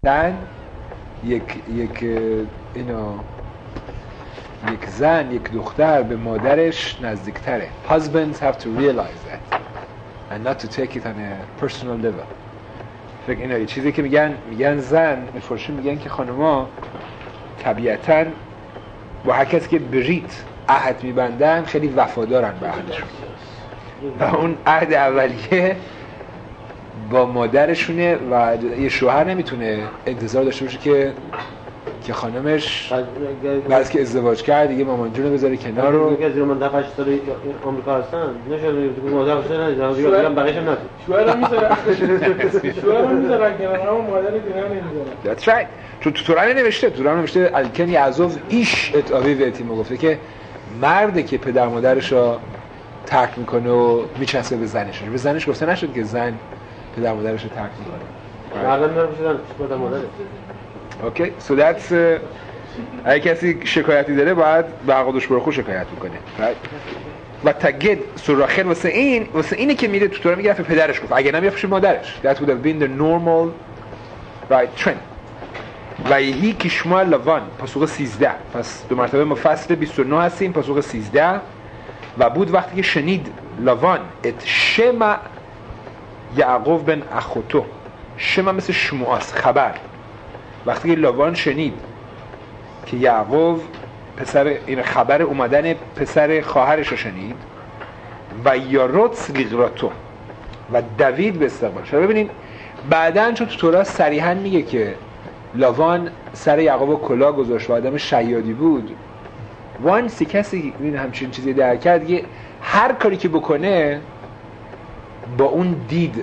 یک زن، یک دختر به مادرش نزدیکتره. Husbands have to realize that and not to take it on a personal level. فکر اینا یه چیزی که میگن زن مفروشی میگن که خانوما طبیعتاً با هر کسی که بریت عهد میبندن خیلی وفادارن به عهدشون و اون عهد اولیه با مادرشونه و یه شوهر نمیتونه انتظار داشته باشه که خانمش بعد که ازدواج کرد دیگه مامان جونو بذاره کنار رو که از من 8 سال آمریکا هستن نشد مادر هستن ندیدم بقیه‌اش هم ندید شوهرم میذارن کنار اما مادر دیگه نمیذارن. That's right. تو توران نوشته الکن یعزوف ایش اتابی ویتیمو گفته که مردی که پدر مادرش رو ترک میکنه و میچسبه به زنش گفته نشد که زن پدر مادرش رو ترک میکنه. مردم میرن پدر مادرش. اوکی so that's اگه کسی شکایتی داره باید به عقدش برخو شکایت میکنه و تگید سراخل واسه اینه که میره تو تورا میگه پدرش گفت اگه نمیره پیش مادرش that would have been the normal right trend. و یهی کشما لوان پاسوق 13 پس دو مرتبه ما فصل 29 هستیم پاسوق 13 و بود وقتی که شنید لوان ات شما یعقوب بن اخوتو شما مثل شمواست خبر وقتی که لوان شنید که یعقوب پسر این خبر اومدن پسر خواهرش رو شنید و یاروت لیغراتو و دوید به استقبال شد. ببینید بعدن چون تو تورا صریحا میگه که لاوان سر یعقوب کلاه گذاشت و آدم شیادی بود وانسی کسی این همچین چیزی در کرد دیگه هر کاری که بکنه با اون دید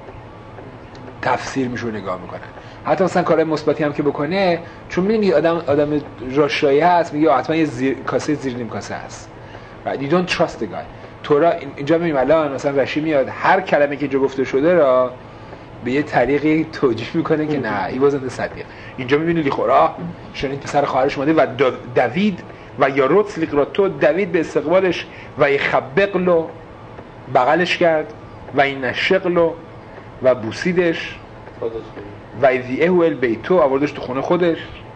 تفسیر میشه نگاه میکنن حتی مثلا کارهای مثبتی هم که بکنه چون میبینی آدم راشایی هست میگه حتما یه کاسه زیر نیم کاسه هست right? You don't trust the guy. تورا اینجا میبینیم الان مثلا رشی میاد هر کلمه که اینجا گفته شده را به یه طریقی توجیه میکنه که نه ای wasn't the صدیق. اینجا میبینی لیخورا شنید پسر خواهرش اومده و دوید و یاروت لیغراتو دوید به استقبالش و یخبقلو بغلش کرد و این نشقلو و بوسیدش و ایذیه ال بیتو آوردش تو خونه خودش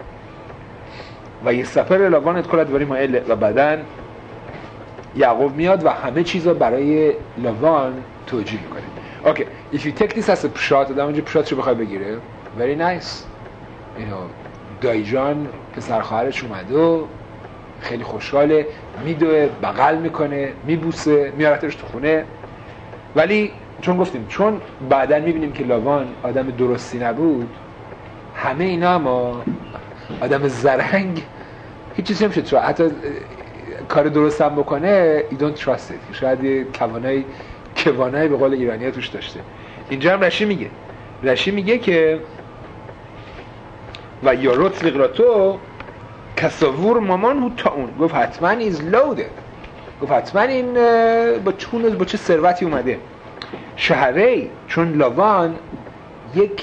و یه سفر لاوان اتکلت بریم و بعدن یعقوب میاد و همه چیزا برای لاوان توجیه میکنه. اوکی if you take this as a پشات آدم اونجا پشاتشو بخوای بگیره very nice دایی جان پسر خواهرش اومده و خیلی خوشحاله میدوه بغل میکنه میبوسه میارتش تو خونه ولی چون گفتیم چون بعدن میبینیم که لاوان آدم درستی نبود همه اینا ما آدم زرنگ هیچ چیزی نمیشه تو حتی کار درست هم بکنه you don't trust it شاید یه کوانای به قول ایرانی ها توش داشته. اینجا هم رشی میگه که و یاروت لیغراتو کساور مامان هو تا اون گفت حتما is loaded گفت حتما این با چه ثروتی اومده شهره چون لاوان یک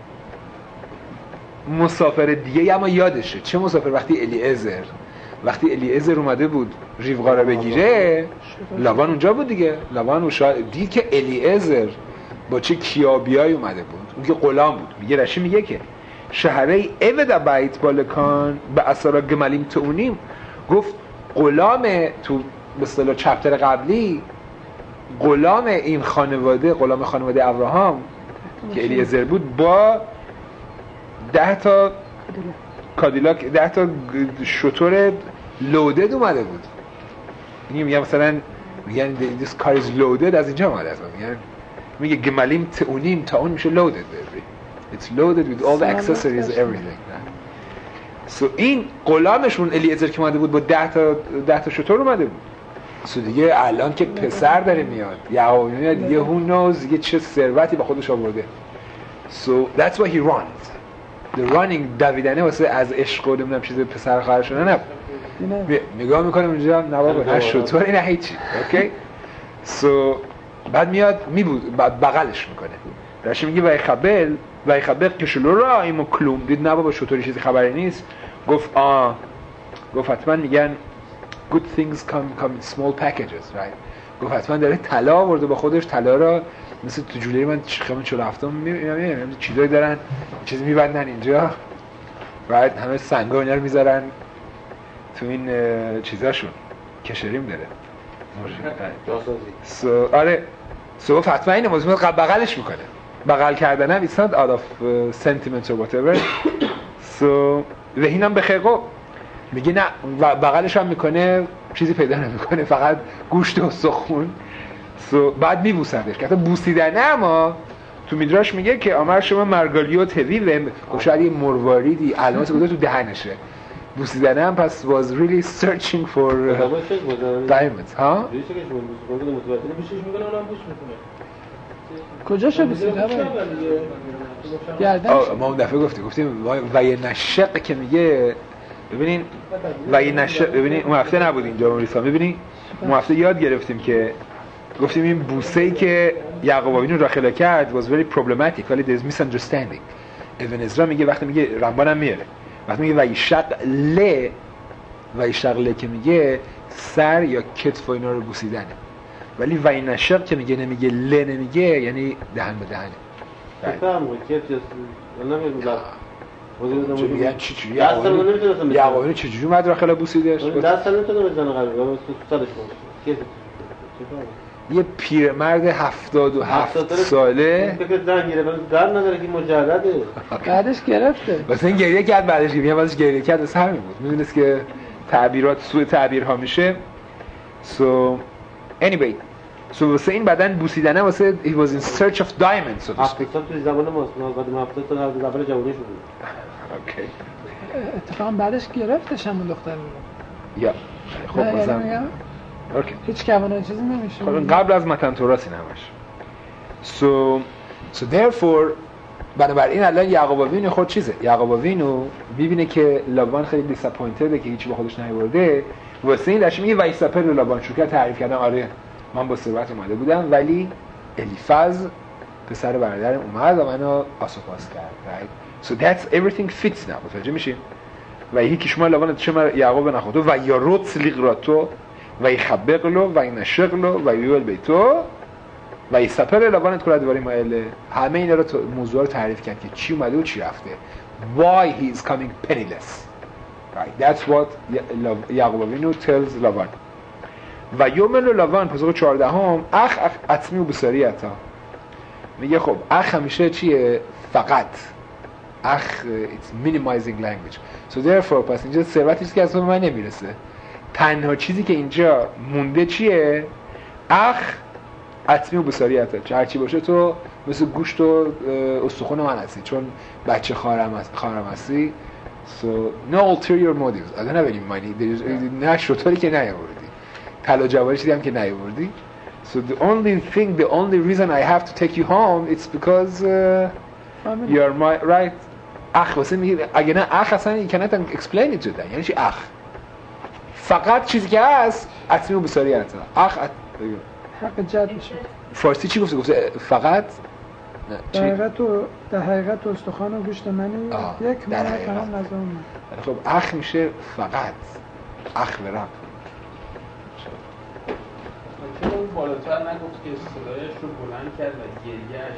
مسافر دیگه اما یادشه چه مسافر وقتی الیعزر اومده بود ریوقا رو بگیره لاوان اونجا بود دیگه لاوان دید که الیعزر با چه کیابیایی اومده بود اون که غلام بود میگه رشی میگه که شهره ایود بیت بالکان به اثر گملیم تونیم گفت غلام تو به اصطلاح چپتر قبلی غلام این خانواده غلام خانواده ابراهام که الیعزر بود با 10 تا کادیلاک 10 تا شتر لودد اومده بود. میگم مثلا میگن this car is loaded از اینجا اومده است میگه گملیم تونیم تا اون میشه loaded it's loaded with all the accessories everything so این غلامشون الیعزر که اومده بود با 10 تا شتر اومده بود so دیگه الان که پسر داره میاد یعقوب میاد دیگه who knows دیگه چه ثروتی با خودش آورده so that's why he runs the running دویدنه واسه از عشق و نمیدونم چیز پسر خواهرشونه نه نگاه میکنم اونجا نه بابا نه شطوری نه هیچی اوکی so بعد میاد بعد بغلش میکنه رشی میگه و خبر کشلو را ایمو کلوم دید نه بابا شطوری چیزی خبری نیست گفت حتما میگن good things come in small packages right گفت حتما داره طلا آورده با خودش طلا را مثل تو جولی من خیابون 47 میبینم چیزایی دارن چیزی میبندن اینجا بعد همه سنگا اینا رو میذارن تو این چیزاشون کشریم داره آره حتما این موضوع بغلش میکنه بغل کردن هم it's not out of sentiment or whatever و اینم به خیقو میگه نه بغلش هم میکنه چیزی پیدا نمیکنه فقط گوشت و استخون بعد میبوسندش که بوسیدن اما تو میدراش میگه که آمر شما مرگالیوت هوی و شاید یه مرواریدی علامت بوده تو دهنشه بوسیدن هم پس was really searching for diamonds ها؟ کجا شو بوسیدن؟ ما اون دفعه گفتیم و یه نشق که میگه ببینین و یه نشق ببینین اون هفته نبود اینجا امریکا میبینین اون هفته یاد گرفتیم که گفتیم این بوسه‌ای که یعقوب آوینو راخلا کرد was very problematic ولی there's misunderstanding ابن عزرا میگه وقتی میگه رمبانم میاره وقتی میگه و یشق که میگه سر یا کتف و اینا رو بوسیدنه ولی و این نشق که میگه نمیگه له نمیگه یعنی دهن به دهنه بفهم کتف چه میگن چجوری یعقوب آوینو چجوری اومد راخلا بوسیدش دست نمیتونه بزنه قلبش سرش باشه یه پیرمرد 77 ساله فکر زن گیره در نداره که مجرده بعدش گرفته واسه این گریه کرد بعدش گریه کرد واسه همین بود میدونست که تعبیرات سوء تعبیرها میشه anyway واسه این بدن بوسیدنه واسه he was in search of diamonds افغانستان توی زمان ماست بعد 70 سال از زمان جوانی شده اوکی اتفاقا بعدش گرفتش همون دختر رو یا خب مثلا اوکی هیچ کوانه چیزی نمیشه قبل از متن توراس این همش so therefore بنابراین الان یعقوب آوینو خود چیزه یعقوب آوینو میبینه که لابان خیلی دیساپوینتده که هیچی با خودش نیورده واسه این داشت میگه وایساپر لابان شروع کرد تعریف کردن آره من با ثروت اومده بودم ولی الیفز پسر برادرم اومد و منو آسوپاس کرد right so that's everything fits now متوجه میشین و یکی شما لابان چه یعقوب نخوتو و یا روت لیغراتو و یخبقلو و ینشقلو و یول بیتو و یسپر لابانت کلا دوباره مایل همه اینا رو موضوع رو تعریف کرد که چی اومده و چی رفته why he is coming penniless right that's what یعقوب آوینو tells لابان و یومل لابان پاسخ 14 اخ اتمی و بصریتا میگه خب اخ همیشه چیه فقط اخ it's minimizing language so therefore پس اینجا ثروتی که اصلا به من نمیرسه تنها چیزی که اینجا مونده چیه اخ اتمی و بصریتا هرچی باشه تو مثل گوشت و استخون من هستی چون بچه خواهرم هستی so no ulterior motives I don't have any money نه شطوری که نیاوردی طلا جواهری چیزی هم که نیاوردی so the only reason I have to take you home it's because you're my right اخ واسه میگه اگه نه اخ اصلا you cannot explain it to them یعنی چی اخ فقط چیزی که هست اتمی و بساری هست اخ حق جد میشه فارسی چی گفته فقط در حقیقت استخوان و گوشت منی یک من فقط نظام خب اخ میشه فقط اخ و رب چون اون بالاتر نگفت که صدایش رو بلند کرد و گریهش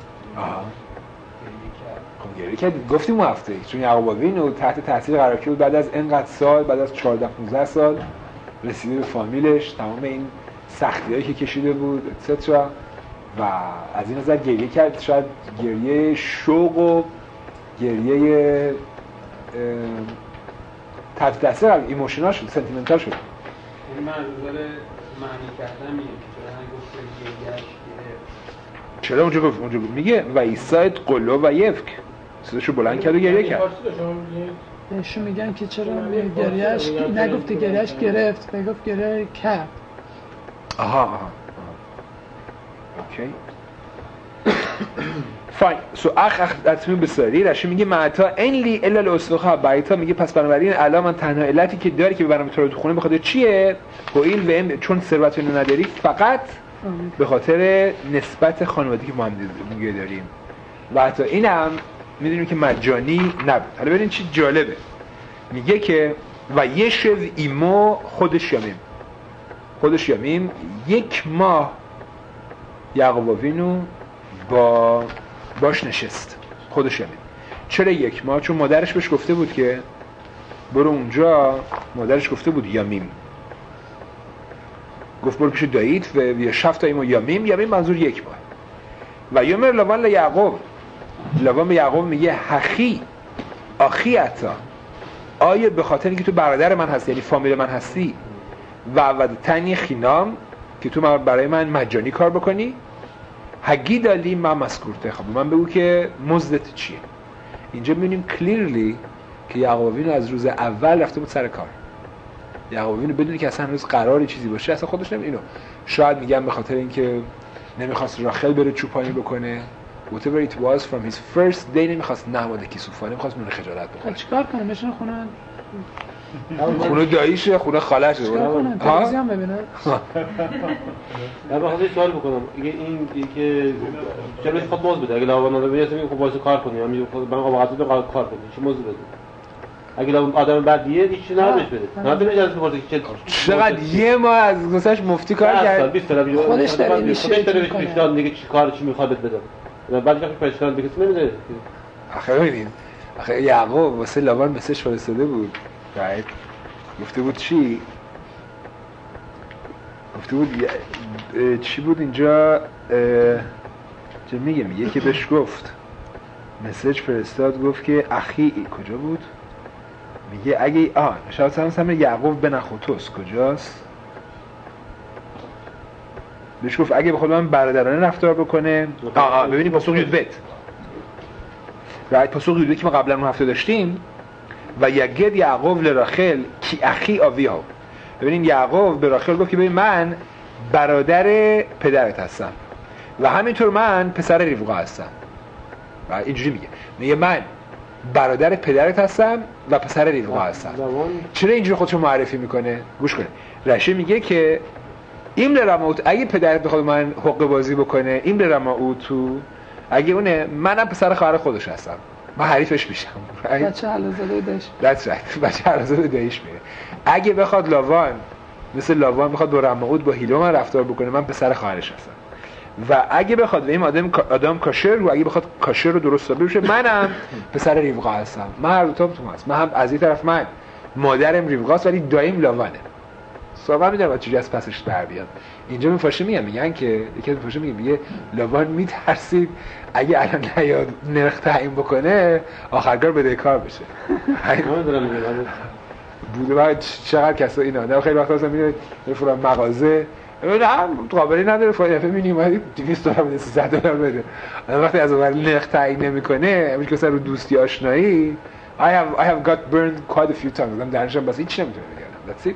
خب گریه کرد گفتیم اون هفته چون یعقوب آوینو تحت تاثیر قرار گرفت بعد از اینقدر سال بعد از 14-15 سال رسیده به فامیلش تمام این سختی‌هایی که کشیده بود اتسترا و از این نظر گریه کرد شاید گریه شوق و گریه تحت تاثیر ایموشنال شد سنتیمنتال شد این منظور معنی کردن میگه چرا نگفت گریهش چرا اونجا گفت میگه و ایسایت قلو و یفک صداشو بلند کرد و گریه کرد بهشون میگن که چرا گریهش نگفت گریهش گرفت میگفت گریه کرد آها اوکی فاین سو اخ اتمی بساری رشی میگه معتا اینلی الا الاستخا بایتا میگه پس بنابراین الان من تنها علتی که داری که ببرم تو رو خونه بخاطر چیه قویل و چون ثروت اینو نداری فقط به خاطر نسبت خانوادگی که ما هم دیگه داریم و حتی اینم میدونیم که مجانی نبود. حالا ببینید چی جالبه میگه که و یشو ایمو خودش یامیم یک ماه یعقوب آوینو باش نشست، خودش یمیم. چرا 1 ماه؟ چون مادرش بهش گفته بود که برو اونجا، مادرش گفته بود یمیم، گفت برو پیش داییت و یشفت ایمو یمیم منظور 1 ماه. و یومر لوان لیعقوب، لوان به یعقوب میگه آخی عطا، آیا به خاطر اینکه تو برادر من هستی، یعنی فامیل من هستی، و تنی خینام که تو برای من مجانی کار بکنی، هگی دالی من مسکورته، خب من بگو که مزدت چیه. اینجا میبینیم کلیرلی که یعقوب اینو از روز اول رفته بود سر کار. یعقوب اینو بدونی که اصلا روز قراری چیزی باشه اصلا خودش اینو شاید میگم به خاطر اینکه نمیخواست راخل بره چوپانی بکنه، whatever it was from his first day، نمیخواست نماده کیسوفا، نمیخواست نون خجالت بکنه. چیکار کنه؟ بشینه خونه داییشه، خونه خالشه. چیکار کنه؟ تلویزیون ببینه. من بخوام سوال بکنم، این که چرا خود موز بده؟ اگه لاوان رو ببینید میگه خب واسه کار کنی، من واقعا تو کار کنی، چی موز بده؟ اگه آدم بدیه هیچ چیزی نباشه بده. نه تو اجازه بپرسی که چقدر 1 ماه از گذشت مفتی کار کرد. 20 سال خودش داره میشه دیگه چی کار چی میخواد بده. بعد وقتی پرسنل دیگه نمیده. آخه ببینید، آخه یعقوب واسه لاوان مسج فرستاده بود. بعد گفته بود چی؟ گفته بود چی بود اینجا؟ چه میگه که بهش گفت مسج فرستاد، گفت که اخی کجا بود؟ میگه اگه شاید سمت یعقوب بن اخوتوس کجاست؟ بهش گفت اگه بخواد من برادرانه رفتار بکنه. ببینید پاسخ یودبت پاسخ یودبت که ما قبلا اون هفته داشتیم، و یگد یعقوب لراخل کی اخی آویها. ببینید یعقوب به راخل گفت که ببین من برادر پدرت هستم و همینطور من پسر ریوقا هستم. و اینجوری میگه من برادر پدرت هستم و پسر ریوقا هستم. چرا اینجوری خودشو معرفی میکنه؟ گوش کنه. رشی میگه که این لرماوت، اگه پدرت بخواد من حق بازی بکنه، این لرماوتو، اگه اونه، منم پسر خواهر خودش هستم، من حریفش میشم. بچه علازاده دایش. That's right. بچه علازاده دایش میره. اگه بخواد لاوان مثل لاوان بخواد با رماوت با هیلو من رفتار بکنه، من پسر خواهرش هستم. و اگه بخواد این آدم کاشر رو، اگه بخواد کاشر رو درست حسابی بشه، منم پسر ریوقا هستم. من هر دو تا تو هست. من هم از این طرف من مادرم ریوقاست ولی دایم لاوانه. صحبت می‌کنم چجوری از پسش بر بیاد. اینجا میفاشه میگن که یکی از میفاشه میگه لاوان میترسید اگه الان نیاد نرخ تعیین بکنه آخرگار بدهکار بشه. نمیدونم میگم بوده بعد چقدر کسا اینا نه خیلی وقتا مثلا میره فلان مغازه هم قابلی نداره فایده می‌بینی اومدی 200 دلار بده 300 دلار بده. وقتی از اون نرخ تعیین نمیکنه همین که مثلا رو دوستی آشنایی I have got burned quite a few times. من درنشم بس هیچ نمیتونه بگم. That's it.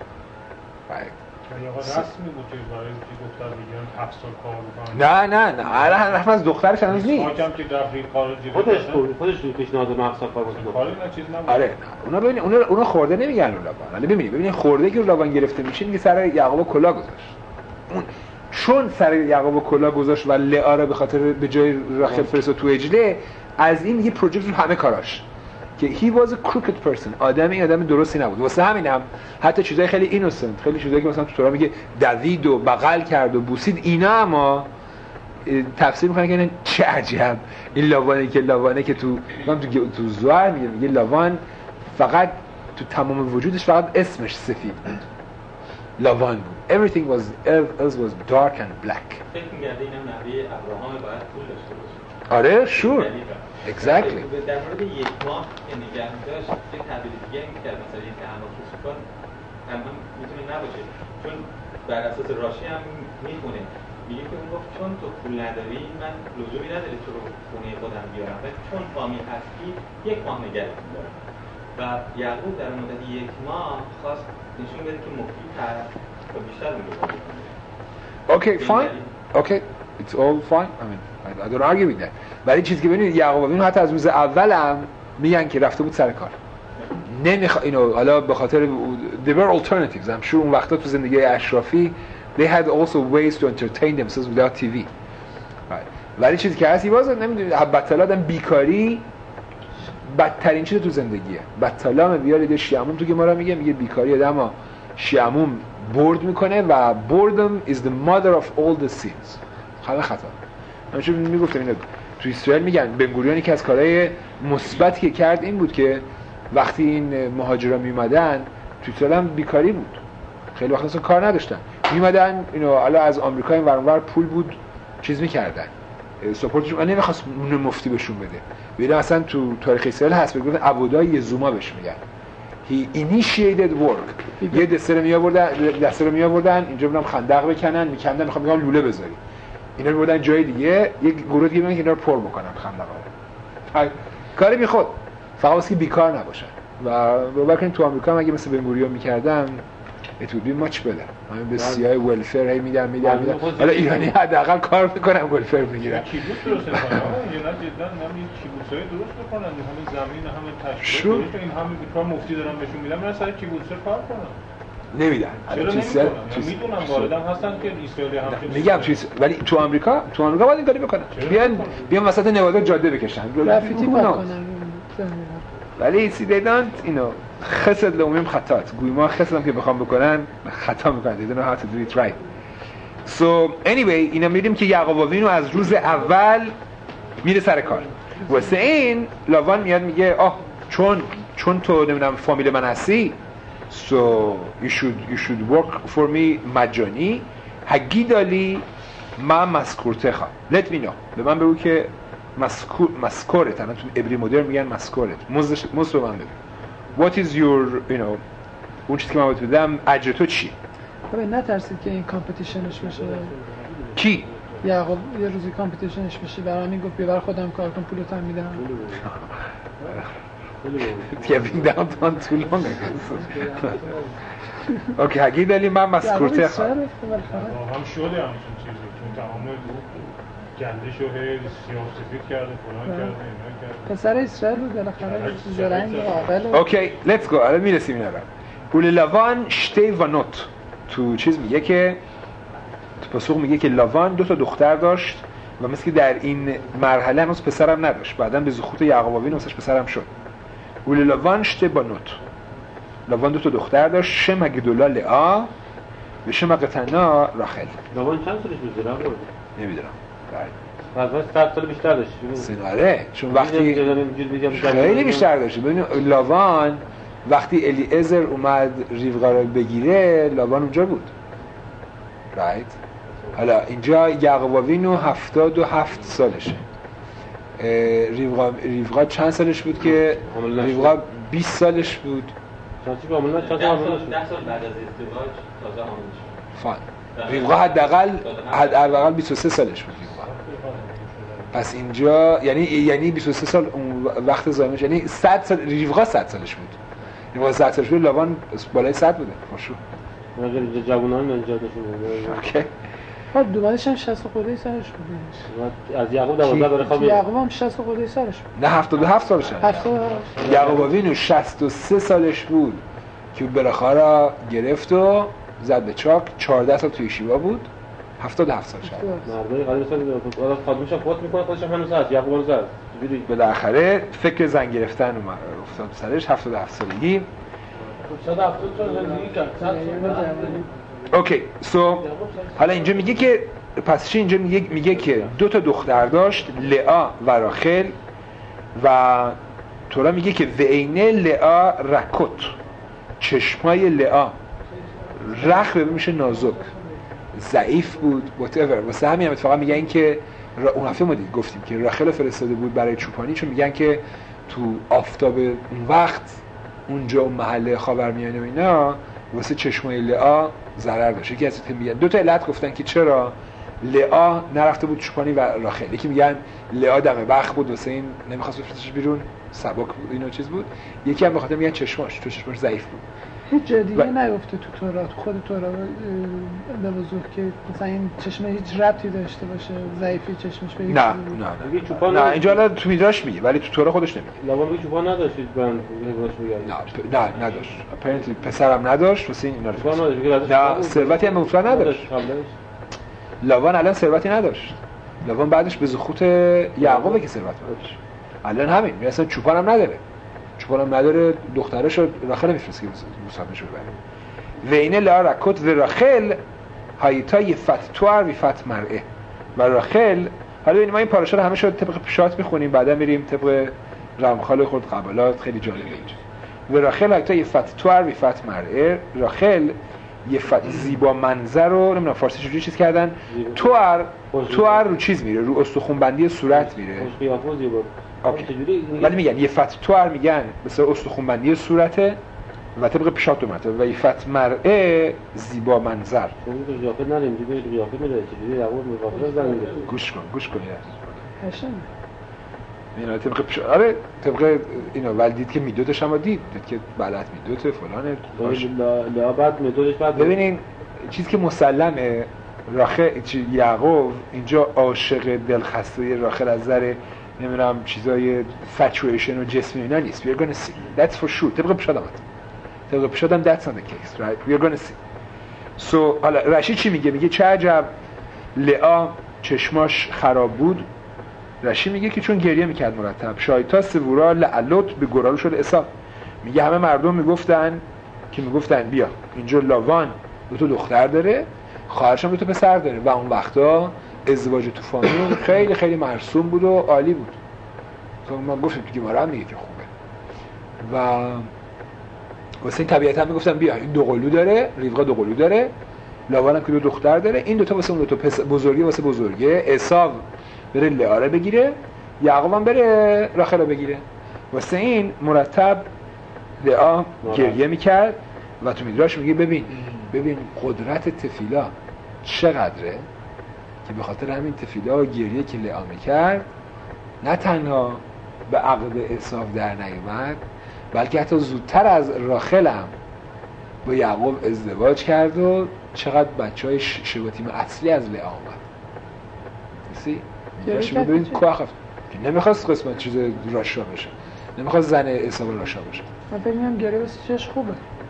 یا رسمی بود که برای دختر بگیرن 7 سال کار بکنن. نه حرف از دخترش هنوز نیست. حاکم که رفت خارجی خودش پیشنهاد به 7 سال کار بکنه. کاری نه چیز نبود. آره اونا ببین اونا خورده نمیگن اون لاوان. ولی ببینید خورده که لاوان گرفته میشه میگه سر یعقوب کلا گذاشت. اون چون سر یعقوب کلا گذاشت و لئا رو به خاطر به جای راخل فرستاد تو اجله، از این یه پروژکت رو همه کاراش که he was a crooked person. آدم درستی نبود. واسه همینم حتی چیزای خیلی اینوسنت، خیلی چیزایی که مثلا تو تورا میگه دوید و بغل کرد و بوسید، اینا اما تفسیر میکنن که چه عجب این لاوانه که تو زوار میگه لاوان فقط تو تمام وجودش فقط اسمش سفید بود، لاوان بود. everything else was dark and black. فکر می‌کرد اینم نبی ابراهام باید پول داشته باشه. آره sure exactly. در مورد 1 ماه که نگه داشت یه تعبیر دیگه این کرد، مثلا این تحمل خصوصان تنها میتونه نباشه، چون بر اساس راشی هم میخونه میگه که اون گفت چون تو پول نداری من لزومی نداره تو رو خونه خودم بیارم، ولی چون فامیل هستی 1 ماه نگهت می‌دارم. و یعقوب در مدت 1 ماه خواست نشون بده که مفیدتر و بیشتر می‌کنه. Okay fine. Okay it's all fine. I mean I don't argue with that. ولی چیزی که ببینید یعقوب اینو حتی از روز اولم میگن که رفته بود سر کار. اینو حالا به خاطر there were alternatives. I'm sure اون وقتا تو زندگی اشرافی they had also ways to entertain themselves without TV. ولی چیزی که هست واسه نمیدونید بطلادم بیکاری بدترین چیز تو زندگیه. بطلام بیارید شیعمون تو که ما را میگه بیکاری آدمو شیعمون برد میکنه و boredom is the mother of all the sins. خیلی خطا. همش میگفتم اینا تو اسرائیل میگن بنگوریون که از کارهای مثبتی که کرد این بود که وقتی این مهاجرا میومدن تو اسرائیل هم بیکاری بود، خیلی وقت اصلا کار نداشتن، میومدن اینو حالا از آمریکا این ورانور پول بود چیز میکردن ساپورتشون، نمیخواست اون مفتی بهشون بده. ببین مثلا تو تاریخ اسرائیل هست میگن عبودای یزوما بهش میگن he initiated work. یه دسته رو میآوردن اینجا بودن خندق بکنن، میکندن، میخوام بگم لوله بذاری، اینا رو بردن جای دیگه، یک گروه دیگه میگن اینا رو پر بکنن خندقا. کاری بیخود، فقط واسه که بیکار نباشن. و ببینید تو آمریکا هم اگه مثل بنگوریون میکردن it would be much better. همین به سیای ولفر هی میدن. حالا ایرانی حداقل کار میکنن ولفر میگیرن. کیبوتس درست کنن. یه نه جدا همین کیبوتسای درست بکنن، همین زمین، همین تشکیل درست، این همین کار مفتی دارن بهشون میدن، من سر کیبوتس کار کنن. نمیدن. چرا نمیدونم؟ میدونم واردم هستن که اسرائیلی هم میگم چیز، ولی تو آمریکا باید این کاری بکنن. بیان وسط نوادر جاده بکشن. گرافیتی کنن. ولی سیدیدان اینو خسد لومیم خطات گویما خسدم که بخوام بکنن خطا میکنن. they don't know how to do it right. So anyway اینا میریم که یعقوب آوینو از روز اول میره سر کار. واسه این لاوان میاد میگه چون تو نمیدونم فامیل من هستی so you should work for me مجانی هگیدالی ما مسکورتخا let me know. به من بگو که مسکورت، الان تو عبری مدرن میگن مسکورت، مزد رو من بگو. What is your اون چیزی که من باید بدم اجر تو چی؟ ببین نترسید که این کامپتیشنش بشه. کی؟ یعقوب یه روزی کامپتیشنش بشه، برای همین گفت ببر خودم کار کن پولت هم میدم. Giving down too long. اوکی هگی دلی من مسکورته خواهم. هم شده همچین چیزی چون تمام گندش رو سیاه سفید کرده فلان کرده اینا کرده. پسر اسرائیل بود بالاخره زرنگ عاقل. اوکی let's go. الان میرسیم اینا رو. اول لاوان شتی و نوت تو چیز میگه که تو پاسخ میگه که لاوان 2 تا دختر داشت و مثل که در این مرحله هنوز پسرم نداشت، بعداً به زخوت یعقوب آوینو واسش پسرم شد. اول لاوان شتی با نوت. لاوان 2 تا دختر داشت، شم گدولا لعا و شم قطنا راخل. لاوان چند سالش بود لاوان؟ نمیدونم. از 100 سال بیشتر داشت. سناره چون وقتی خیلی بیشتر داشت. ببین لاوان وقتی الیعزر اومد ریوقا رو بگیره لاوان اونجا بود. right. حالا اینجا یعقوب آوینو 77 سالشه. ریوقا چند سالش بود که ریوقا 20 سالش بود. چند سال 10 سال بعد از ازدواج تازه حامل شد. فاین. ریوقا حداقل 23 سالش بود ریوقا. پس اینجا یعنی 23 سال اون وقت زایمش، یعنی 100 سال ریوقا 100 سالش بود. ریوقا 100 سالش بود، لاوان بالای 100 بوده. خوشو. مگر اینجا جوونان اینجا داشتن. اوکی. بعد دومش هم 60 خورده سرش بود. از یعقوب 12 داره خواب. یعقوب هم 60 خورده سرش بود. نه 77 سالشه. 77. یعقوب آوینو 63 سالش بود که برخارا گرفت و زد به چاک. 14 سال توی شیوا بود. 77 سالشه. مردای قدیم سال خادمش فوت میکنه، خودش هنوز هست. یعقوب هنوز هست. بالاخره فکر زن گرفتن اومد افتاد سرش. 77 سالگی. 170 سال زندگی کرد. اوکی سو حالا اینجا میگه که پس چی اینجا میگه که 2 تا دختر داشت، لعا و راخل، و تورا میگه که وینه لعا رکوت، چشمای لعا رخ میشه نازک، ضعیف بود whatever. واسه همین هم اتفاقا میگن این که اون هفته ما گفتیم که راخل فرستاده بود برای چوپانی، چون میگن که تو آفتاب اون وقت اونجا اون محله خاورمیانه و اینا واسه چشمای لعا ضرر داشت. یکی از میگن 2 تا علت گفتن که چرا لعا نرفته بود چوپانی و راخل. یکی میگن لعا دم بخ بود واسه این نمیخواست بفرستش بیرون، سبک بود اینو چیز بود. یکی هم به خاطر میگن چشماش ضعیف بود. هیچ جای دیگه نگفته تو تورات، خود تورات به وضوح که مثلا این چشمه هیچ ربطی داشته باشه ضعیفی چشمش به نه اینجا الان تو میدراش میگه ولی تو تورات خودش نمیگه. لاوان میگه چوپان نداشت من بهش میگم نه نداشت. اپرنتلی پسرم نداشت واسه اینا رو. نه ثروتی هم مطلق نداشت. لاوان الان ثروتی نداشت. لاوان بعدش به زخوت یعقوبه که ثروت داشت. الان همین مثلا چوپان هم نداره. چوپانم نداره، دخترشو راخل میفرسته که مصاحبهش رو ببره. وینه لا رکوت و راخل هایتا یفت توار و فت مرعه. و راخل. حالا ببینیم ما این پاراشا رو همه شد طبق پیشات میخونیم، بعدا میریم طبق رمخال خود قبلات. خیلی جالبه اینجا. و راخل حتی یه فت توار و فت مرعه. راخل یه فت زیبا منظر رو نمیدونم فارسی چجوری چیز کردن. توار رو چیز میره، رو استخوان‌بندی صورت میره. قیافه زیبا. ولی میگن یه فت توار میگن مثلا استخوان‌بندی صورته و طبق پیشات اومده و یه فت مرعه زیبا منظر. اون قیافه نریم دیگه قیافه میره چجوری یعقوب میگه زنگ. گوش کن هاشم اینا طبق آره طبق اینا ولی دید که میدودش هم دید که بلد میدوده فلانه لا بعد میدودش بعد ببینین چیزی که مسلمه راخل یعقوب اینجا عاشق دلخسته راخل از نظر نمیدونم چیزای فچویشن و جسمی اینا نیست. we're gonna see that's for sure طبق پیشادم that's not the case right we're gonna see. so حالا رشید چی میگه چه عجب لئا چشماش خراب بود. رشید میگه که چون گریه میکرد مرتب. شایتا سورا لعلوت به گرالو شد حساب. میگه همه مردم میگفتن بیا اینجا لاوان 2 دختر داره، خواهرش هم 2 پسر داره و اون وقتا ازدواج تو فامیل خیلی خیلی مرسوم بود و عالی بود. تو من گفتم تو گیماره هم میگه که خوبه و واسه این طبیعتا میگفتن بیا این 2 قلو داره، ریوقا 2 قلو داره، لاوان هم که 2 دختر داره، این 2 تا واسه اون 2 تا بزرگی واسه بزرگه. عیسی بره لئا رو بگیره، یعقوب هم بره راخل رو بگیره. واسه این مرتب لئا گریه میکرد و تو میدراش میگه ببین قدرت تفیلا چقدره که به خاطر همین تفیلا و گریه که لئا میکرد نه تنها به عقب عیسی در نیومد بلکه حتی زودتر از راخل هم با یعقوب ازدواج کرد و چقدر بچهای شباتیم اصلی از لئا اومد. میسی ببین کوه که نمیخواست قسمت چیز راشا بشه، نمیخواست زن عیسی راشا بشه. من فکر می‌کنم گریه واسه چش خوبه.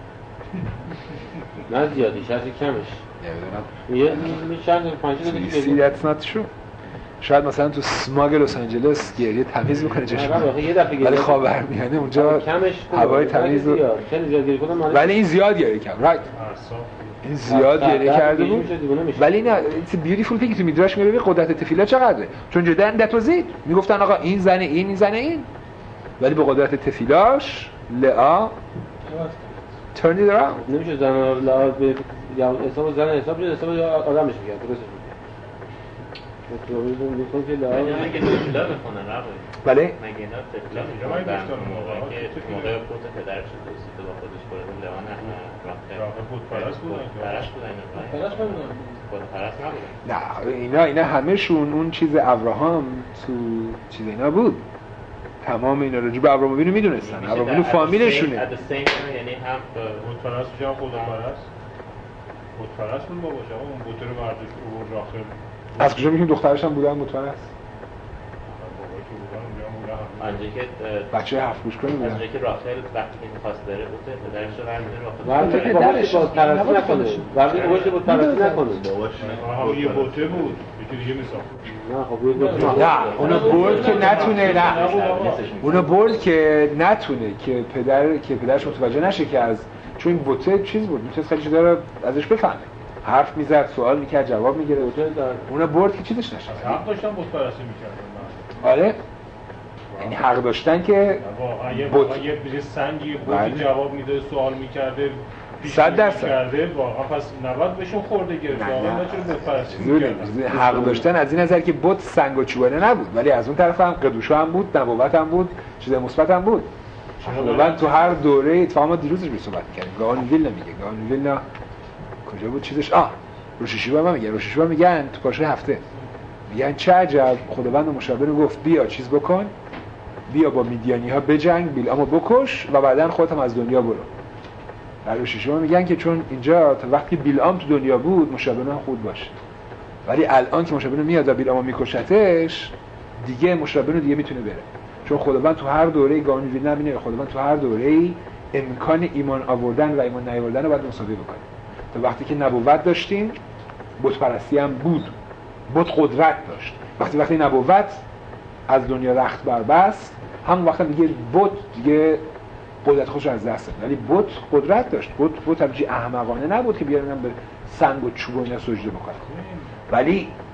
نه زیادی شاید کمش نمیدونم یه چند 5 تا دیگه that's not true. شاید مثلا تو سماگ لس آنجلس گریه تمیز میکنه چشم، ولی خاورمیانه اونجا هوای تمیز ولی این زیاد گریه کرد رایت این زیاد گریه کرده بود. ولی نه it's a beautiful thing. تو میدراش میگه قدرت تفیلا چقدره، چون جدا دتوزید میگفتن آقا این زنه این زنه این، ولی به قدرت تفیلاش لئا turn it around. نمیشه زن لئا به یا حساب زن حساب شد حساب آدمش میگه درسته میگه که لئا مگه تفیلا بخونن آقا بله مگه اینا تفیلا میگن موقع فوت پدرش دوستی با خودش برد لئا نه بود پرست نه اینا همه‌شون اون چیز ابراهام تو چیز اینا بود. تمام اینا راجع به ابراهام اینو میدونستن. ابراهام فامیلشونه. یعنی هم بود پرست جا خدا پرست بود پرست بود باباش آقا اون بوته رو برداشت و راخل از کجا میگیم دخترش هم بودن بود پرست؟ آنجا که بچه 7 گوش کنیم بودن. آنجا که راخل وقتی که می‌خواست بره بوته پدرش رو برمی‌داره وقتی باباش بود پرست نکنه وقتی باباش بود پرست نکنه باباش آها یه بوته بود یکی دیگه میساخت. نه خب یه بوته نه اونو برد که نتونه نه اونو برد که نتونه که پدرش متوجه نشه که از چون این بوته چیز بود میتونه خیلی چیزا رو ازش بفهمه، حرف میزد سوال میکرد جواب میگیره. اونو برد که چیزش نشه. حق داشتن بت پرستی میکردن. آره یعنی حق داشتن که واقعا یه سنگی بوتی جواب میده سوال میکرده 100% کرده واقعا پس 90 بهشون خورده گرفت واقعا چرا بت پرستی میکردن. حق داشتن از این نظر که بت سنگ و چوبانه نبود ولی از اون طرف هم قدوشا هم بود، نبوت هم بود، چیز مثبت هم بود. خداوند تو هر دوره اتفاقا ما دیروز رو صحبت کردیم. گانویل نه کجا بود چیزش روشیشیبا میگن تو پاشه هفته میگن چه عجب خداوند مشابه رو گفت بیا چیز بکن، بیا با میدیانی ها بجنگ، بیلعامو بکش و بعدن خودت هم از دنیا برو. در روشیشیبا میگن که چون اینجا تا وقتی بیلعام تو دنیا بود مشابه هم خود باشه، ولی الان که مشابه میاد و بیلعامو میکشتش دیگه مشابه دیگه میتونه بره، چون خداوند تو هر دوره گانویل نبینه. خداوند تو هر دوره امکان ایمان آوردن و ایمان نیاوردن رو باید مساوی بکنه. تا وقتی که نبوت داشتیم بت پرستی هم بود، بت قدرت داشت. وقتی نبوت از دنیا رخت بربست همون وقت دیگه بت دیگه قدرت خودش از دست داد، ولی بت قدرت داشت. بت همچین احمقانه نبود که بیارن به سنگ و چوب و اینا سجده بکنن، ولی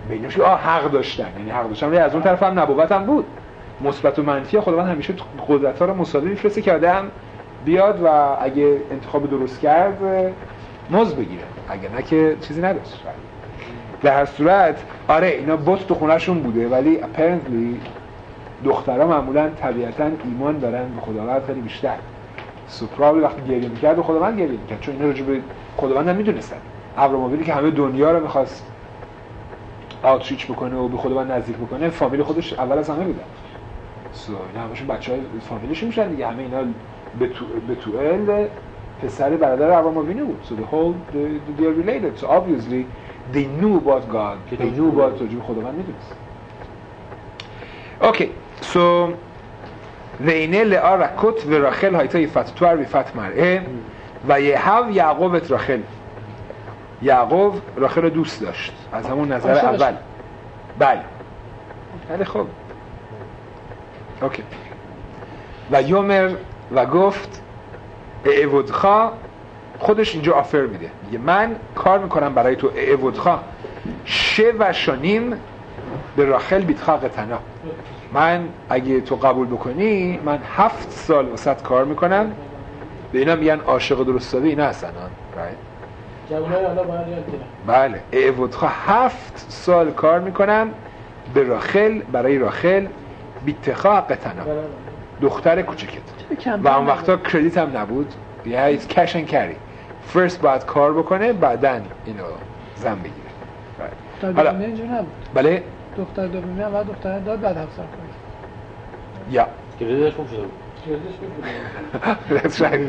بینش حق داشتن، یعنی حق داشتن ولی از اون طرف هم نبوت هم بود. مثبت و منفی خداوند همیشه قدرت‌ها رو مساوی می‌فرسته که آدم بیاد و اگه انتخاب درست کرد مزد بگیره، اگه نه که چیزی نداشت. در هر صورت آره اینا بوت تو خونه‌شون بوده، ولی apparently دخترها معمولاً طبیعتاً ایمان دارن به خداوند خیلی بیشتر. سوپراولی وقتی گریه می‌کرد به خداوند گریه می‌کرد، چون اینا راجع به خداوند هم می‌دونستن. ابراهیم که همه دنیا رو می‌خواست آوتریچ بکنه و به خداوند نزدیک بکنه، فامیل خودش اول از همه بودن. اینا همشون بچه‌های فامیلش میشن دیگه، همه اینا بتوئل پسر برادر ابراهیم بود. So they are related. So obviously they knew about God. They knew about وجود خداوند میدونست. Okay. So وینه لعا رکوت و راخل هایتا یفتوار و فت مرعه و یهو یعقوب ات راخل. یعقوب راخل رو دوست داشت از همون نظر اول. بله. خیلی خوب. اوکی. و یومر و گفت اعودخا، خودش اینجا آفر میده، میگه من کار میکنم برای تو اعودخا و شانیم به راخل بیتخا قطنا، من اگه تو قبول بکنی من 7 سال واسط کار میکنم. به اینا میگن عاشق درستابی، اینا هستن جوانای حالا باید یاد گیرن. بله اعودخا 7 سال کار میکنم به راخل، برای راخل بیتخا قطنا، دختر کوچکت. و اون وقتا کردیت هم نبود، یعنی کش ان کری، فرست باید کار بکنه بعدن اینو زن بگیره. حالا اینجور نبود. بله دختر دومی هم و دختر داد بعد 7 سال کار. یا کردیتش خوب شده بود. That's right.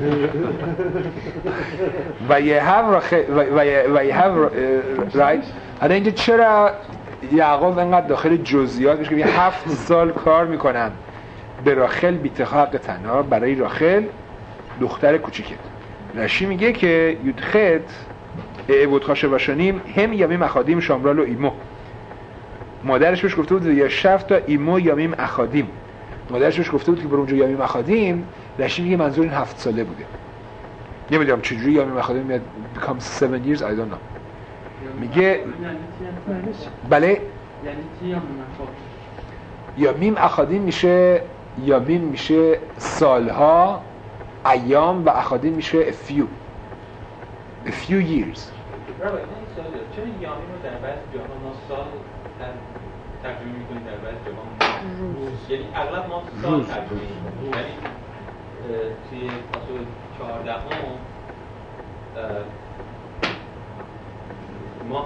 و یه have right. حالا اینجا چرا یعقوب انقدر داخل جزئیات میشه که 7 سال کار میکنم به راخل بیتخاق تنها، برای راخل دختر کوچیکت. رشی میگه که یودخت اعود شواشانیم هم یامیم اخادیم شامرال و ایمو. مادرش بهش گفته بود یا شفت تا ایمو یامیم اخادیم. مادرش بهش گفته بود که برو اونجا یامیم اخادیم. رشی میگه منظور این 7 ساله بوده. نمیدونم چجوری یامیم اخادیم میاد become 7 years I don't know. میگه بله یعنی چی یامیم اخادیم میشه، یامیم میشه سالها، ایام، و اخادیم میشه a few years. چرا یامیم رو در بعض جاها ما سال ترجمه میکنیم، در بعض جاها یعنی اغلب ما سال ترجمه میکنیم، یعنی توی فصل 14 ما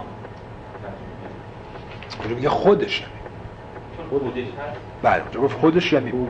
ترجمه میگه خودش چون خودش هست. بله اونجا گفت خودش یعنی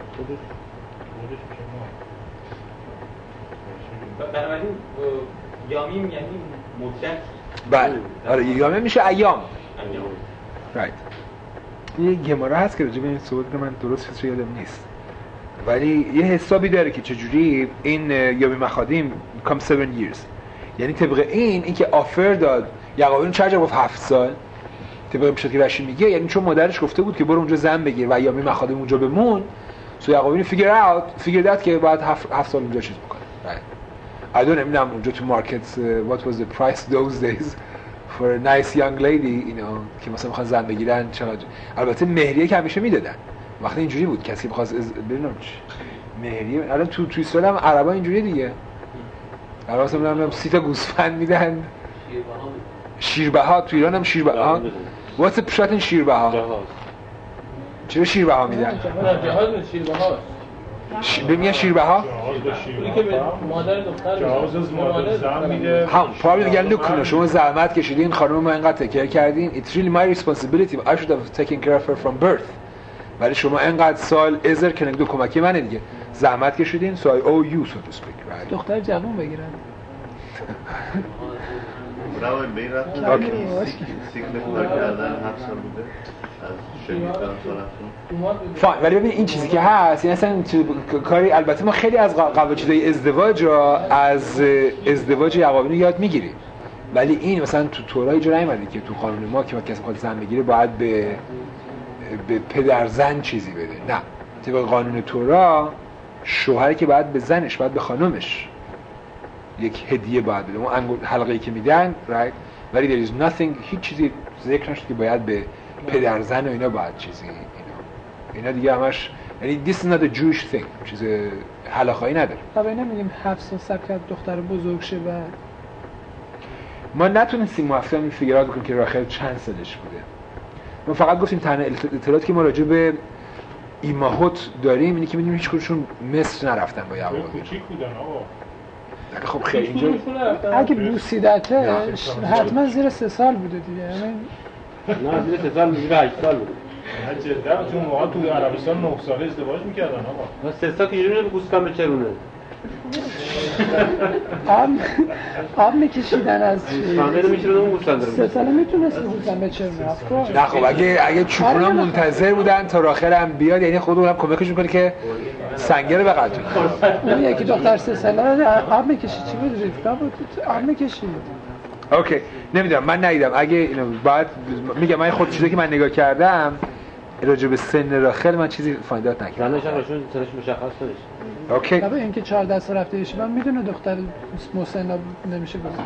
بنابراین یامیم یعنی مدت. بله آره یامیم میشه ایام. رایت. یه گمارا هست که راجع به این صحبت من درست چیزی یادم نیست، ولی یه حسابی داره که چجوری این یامیم اخادیم become 7 years، یعنی طبق این که آفر داد یعقوب این چرا گفت 7 سال، طبق این که رشی میگه یعنی چون مادرش گفته بود که برو اونجا زن بگیر و یامیم اخادیم اونجا بمون، سو یعقوب اینو figure out که بعد 7 سال اونجا چیز بکنه. I don't know اونجا تو مارکت what was the price those days for a nice young lady you know که مثلا میخوان زن بگیرن چقدر. البته مهریه که همیشه میدادن وقتی اینجوری بود کسی بخواست ببینم مهریه. الان تو اسرائیل هم عربا اینجوری دیگه، عربا مثلا 30 تا گوسفند میدن، شیربها. تو ایران هم شیربها. what's the پشت این شیربها؟ چرا شیربها میدن؟ نه جهاز شیربها ببین شیربها اینی که به مادر دختر جواز از مادر زن میده. هم پابل میگن لوک شما زحمت کشیدین خانم ما اینقدر تکر کردین it's really my responsibility I should have taken care of her from birth، ولی شما اینقدر سال ازر کنگدو کمکی منه دیگه، زحمت کشیدین so I owe you so to speak right. دختر جوان بگیرن برای بین رفتن سیکل کار کردن 7 سال بوده از شمیدن سالتون. ولی ببین این چیزی که هست این اصلا کاری، البته ما خیلی از قبل چیزای ازدواج را از ازدواج یعقوبی یاد میگیریم، ولی این مثلا تو تورا اینجوری نیومده که تو قانون ما که کسی بخواد زن بگیره باید به پدر زن چیزی بده. نه، طبق قانون تورا شوهری که باید به زنش، باید به خانومش یک هدیه باید بده. اون حلقه‌ای که میدن ولی there is nothing هیچ چیزی ذکر نشد که باید به پدرزن و اینا باید چیزی اینا دیگه همش یعنی this is not a Jewish thing چیز حلاخایی نداره. خب اینا میگیم 7 سال صبر کرد دختر بزرگ شه و ما نتونستیم موفق این فیگرات بکنیم که راخل چند سالش بوده. ما فقط گفتیم تنها اطلاعاتی که ما راجع به ایماهوت داریم اینی که می‌دونیم هیچ کدومشون مصر نرفتن با یعقوب. کوچیک بودن آقا. خب خیلی اینجا اگه بوسیدتش حتما زیر 3 سال بوده دیگه. نه زیر 3 سال زیر 8 سال بوده. نه جدا چون موقع تو عربستان 9 ساله ازدواج می‌کردن آقا. نه 3 سال که اینجوری گوسفند بچرونه. آب میکشیدن از گوسفند رو می‌شورن اون گوسفند رو. 3 ساله میتونست گوسفند بچرونه. نه خب اگه چوپونا منتظر بودن تا راخل هم بیاد یعنی خود اونم کمکش می‌کنه که سنگه رو بقلتونه. اون یکی دختر 3 ساله آب میکشید چی بود ریفتا بود آب میکشید. اوکی نمیدونم من ندیدم اگه اینو بعد میگم من خود چیزی که من نگاه کردم راجع به سن راخل من چیزی فایندات نکردم. زنش هاشون سنش مشخص نیست. اوکی. نه اینکه 14 سال رفته ایش من میدونه دختر مسن نمیشه گذاشت.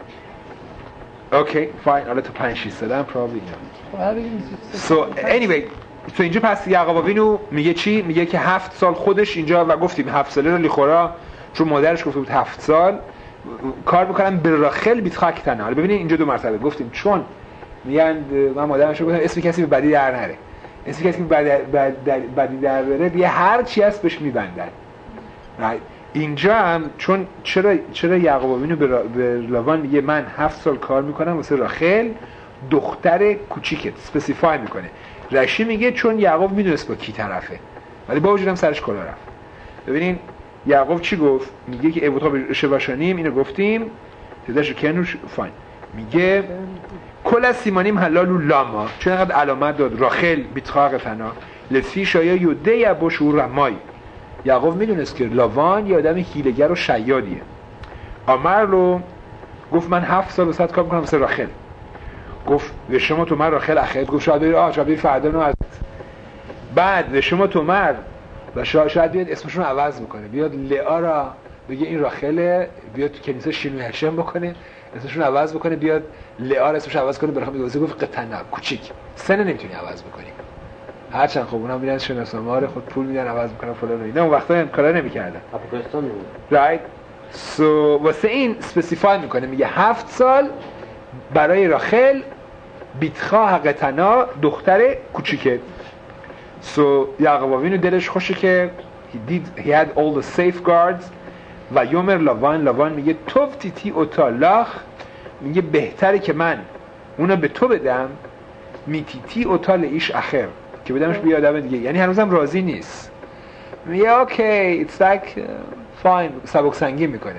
اوکی فاین حالا تو 5 6 سالم پروبابلی نه. سو انیوی تو اینجا پس یعقوب وینو میگه چی؟ میگه که 7 سال خودش اینجا و گفتیم 7 ساله رو لیخورا چون مادرش گفته بود 7 سال کار میکنن به راخل بیتخاک تنه. حالا ببینید اینجا دو مرتبه گفتیم چون میگن من مادرش رو گفتم اسم کسی به بدی در نره. اسم کسی که بدی در بره دیگه هر چی هست بهش میبندن. اینجا هم چون چرا یعقوب وینو به لاوان میگه من 7 سال کار میکنم واسه راخل دختر کوچیکت اسپسیفای میکنه. رشی میگه چون یعقوب میدونست با کی طرفه ولی با وجود هم سرش کلا رفت. ببینین یعقوب چی گفت؟ میگه که ابوتا شباشانیم اینو گفتیم تدش کنوش فاین میگه کل از سیمانیم حلال و لاما چون اینقدر علامت داد راخل بیتخاق فنا لفی شایا یوده یبوش و رمای. یعقوب میدونست که لاوان یه آدم حیله‌گر و شیادیه. آمر رو گفت من 7 سال واسه کار میکنم واسه راخل. گفت به شما تو من راخل اخیت گفت شاید بری فردا نو از بعد به شما تو مر و شاید بیاد اسمشون رو عوض میکنه بیاد لعا را بگه این راخله بیاد تو کنیسه شینوی هشم بکنه اسمشون رو عوض بکنه بیاد لعا را اسمش عوض کنه برام میگه گفت قطنا کوچیک سن نمیتونی عوض بکنی هرچند خب اونم میرن شناسنامه خود پول میدن عوض میکنن فلان اینا اون وقتا این کارا نمیکردن پاکستان بود رایت سو واسه این اسپسیفای میکنه میگه 7 سال برای راخل بیتخا قطنا دختر کوچیکه. سو یعقوب وینو دلش خوشه که he had all the safeguards و یومر لاوان میگه توف تیتی اوتالاخ میگه بهتره که من اونو به تو بدم میتیتی اوتال ایش اخر که بدمش به آدم دیگه یعنی هنوزم راضی نیست میگه اوکی it's like fine سبک سنگین میکنه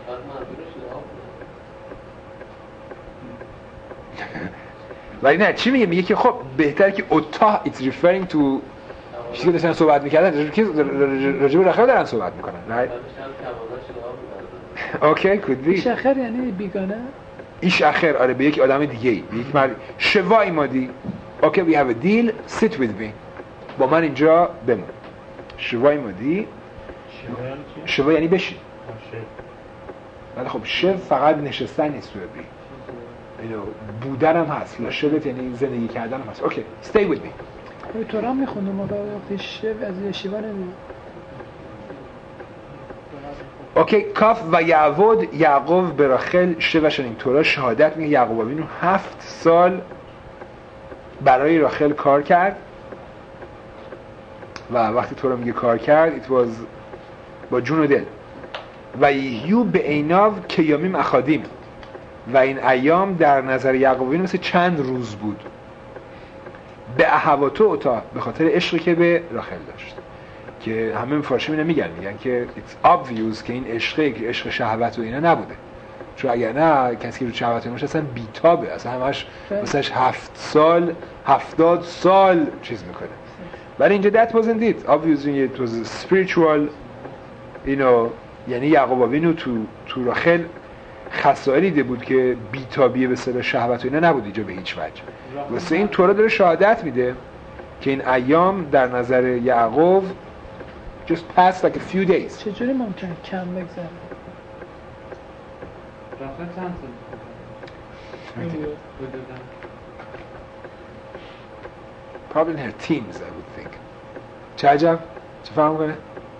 ولی نه چی میگه که خب بهتره که اوتا it's referring to چیزی که داشتن صحبت میکردن راجب راخل دارن صحبت میکنن اوکی could be ایش اخر یعنی بیگانه ایش اخر آره به یک آدم دیگه ای به یک مرد شوای مادی اوکی we have a deal sit with me با من اینجا بمون شوای مادی شوا یعنی بشین ولی خب شو فقط نشستن نیست تو بی اینو بودن هم هست لا شوت یعنی زندگی کردن هم هست اوکی stay with me تو را میخونده ما وقتی شو از یشیوا نمیاد اوکی کاف و یعقوب به راخل شوشن تورا شهادت میگه یعقوب وینو 7 سال برای راخل کار کرد و وقتی تورا میگه کار کرد it was با جون و دل و یو به عیناو کیامیم اخادیم و این ایام در نظر یعقوب وینو مثل چند روز بود به احواتو اوتا به خاطر عشقی که به راخل داشت که همه فارسی میگن که it's obvious که این عشق شهوت و اینا نبوده چون اگر نه کسی که رو شهوت باشه اصلا بیتابه اصلا همش مثلش 70 سال چیز میکنه ولی اینجا that wasn't it obviously it was a spiritual یعنی یعقوب وینو تو راخل خصائلی دیده بود که بیتابیه به سر شهوت و اینا نبود اینجا به هیچ وجه واسه این تورا داره شهادت میده که این ایام در نظر یعقوب just passed like a few days چجوری ممکنه کم بگذره؟ راخل چند میدید. Probably in her teens I would think. چه عجب؟ چه فهم کنه؟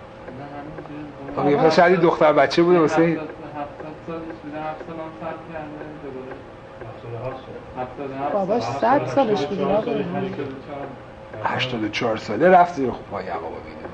آقا شاید دختر بچه بوده واسه 70 سالش بوده 7 سال هم صرف کرده باباش 100 سالش بوده 84 ساله رفت زیر پای یعقوب بینه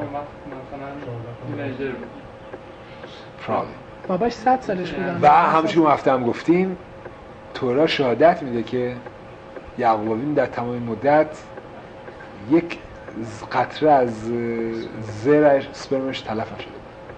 باباش 100 سالش بوده و همچون هفته هم گفتیم تورا شهادت میده که یعقوب در تمام مدت یک قطره از زرش سپرمش تلف نشده.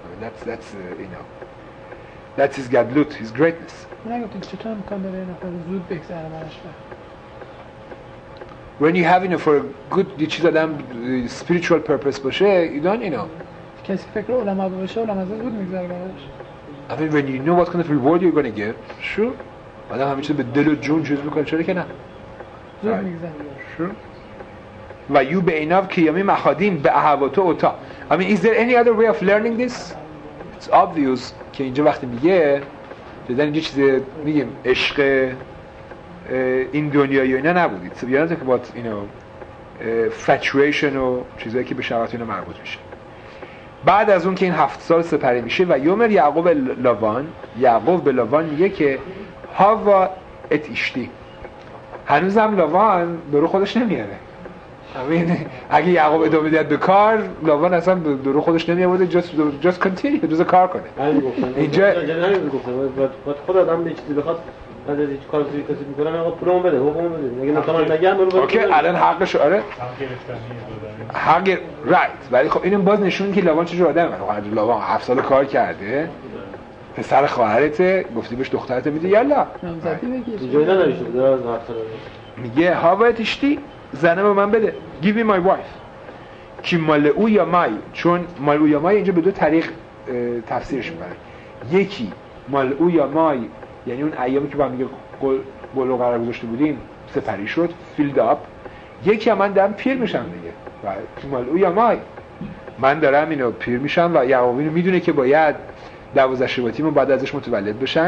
That's his gadlut, his greatness. نگفتید چطور امکان داره این نفر زود بگذره براش؟ When you have for a good یه چیز آدم spiritual purpose باشه, you don't کسی فکر علما باشه علما زود میگذره براش. I mean when you know what kind of reward you're going to get, sure. آدم همین چیز به دل و جون چیز میکنه چرا که نه؟ زود میگذره. Sure. و یو به ایناف کیامی مخادیم به احواتو اوتا. I mean is there any other way of learning this? It's obvious که اینجا وقتی میگه بدن اینجا چیز میگیم عشق این دنیایی و اینا نبودید. یادت که با infatuation و چیزایی که به شهوت اینا مربوط میشه. بعد از اون که این 7 سال سپری میشه و یومر یعقوب به لاوان میگه که هاوا ات اشتی. هنوزم لاوان درو خودش نمیاره. اگه یعقوب ادامه میداد به کار لاوان اصلا درو خودش نمیاره just continue روز کار کنه. اینجا نمیگفتم خود آدم به چیزی بخواد بعد از هیچ کاری کسی میکنه آقا پولمو بده حقوقمو بده اگه نتونم نگم برو اوکی الان حقش آره حق رایت ولی خب اینم باز نشون که لاوان چه جور آدمه. لاوان 7 سال کار کرده پسر خواهرته گفتی بهش دخترت میده یالا نامزدی بگیر اینجوری نمیشه در 7 سال میگه هاوایت اشتی زنه به من بده give me my wife کی مال او یا مای چون مال او یا مای اینجا به دو طریق تفسیرش میبره. یکی مال او یا مای یعنی اون ایامی که با هم میگه قول قرار گذاشته بودیم سپری شد فیلد اپ. یکی هم من دارم پیر میشم دیگه و مال او یا مای من دارم اینو پیر میشم و یعقوب اینو میدونه که باید 12 شباطیمو بعد ازش متولد بشن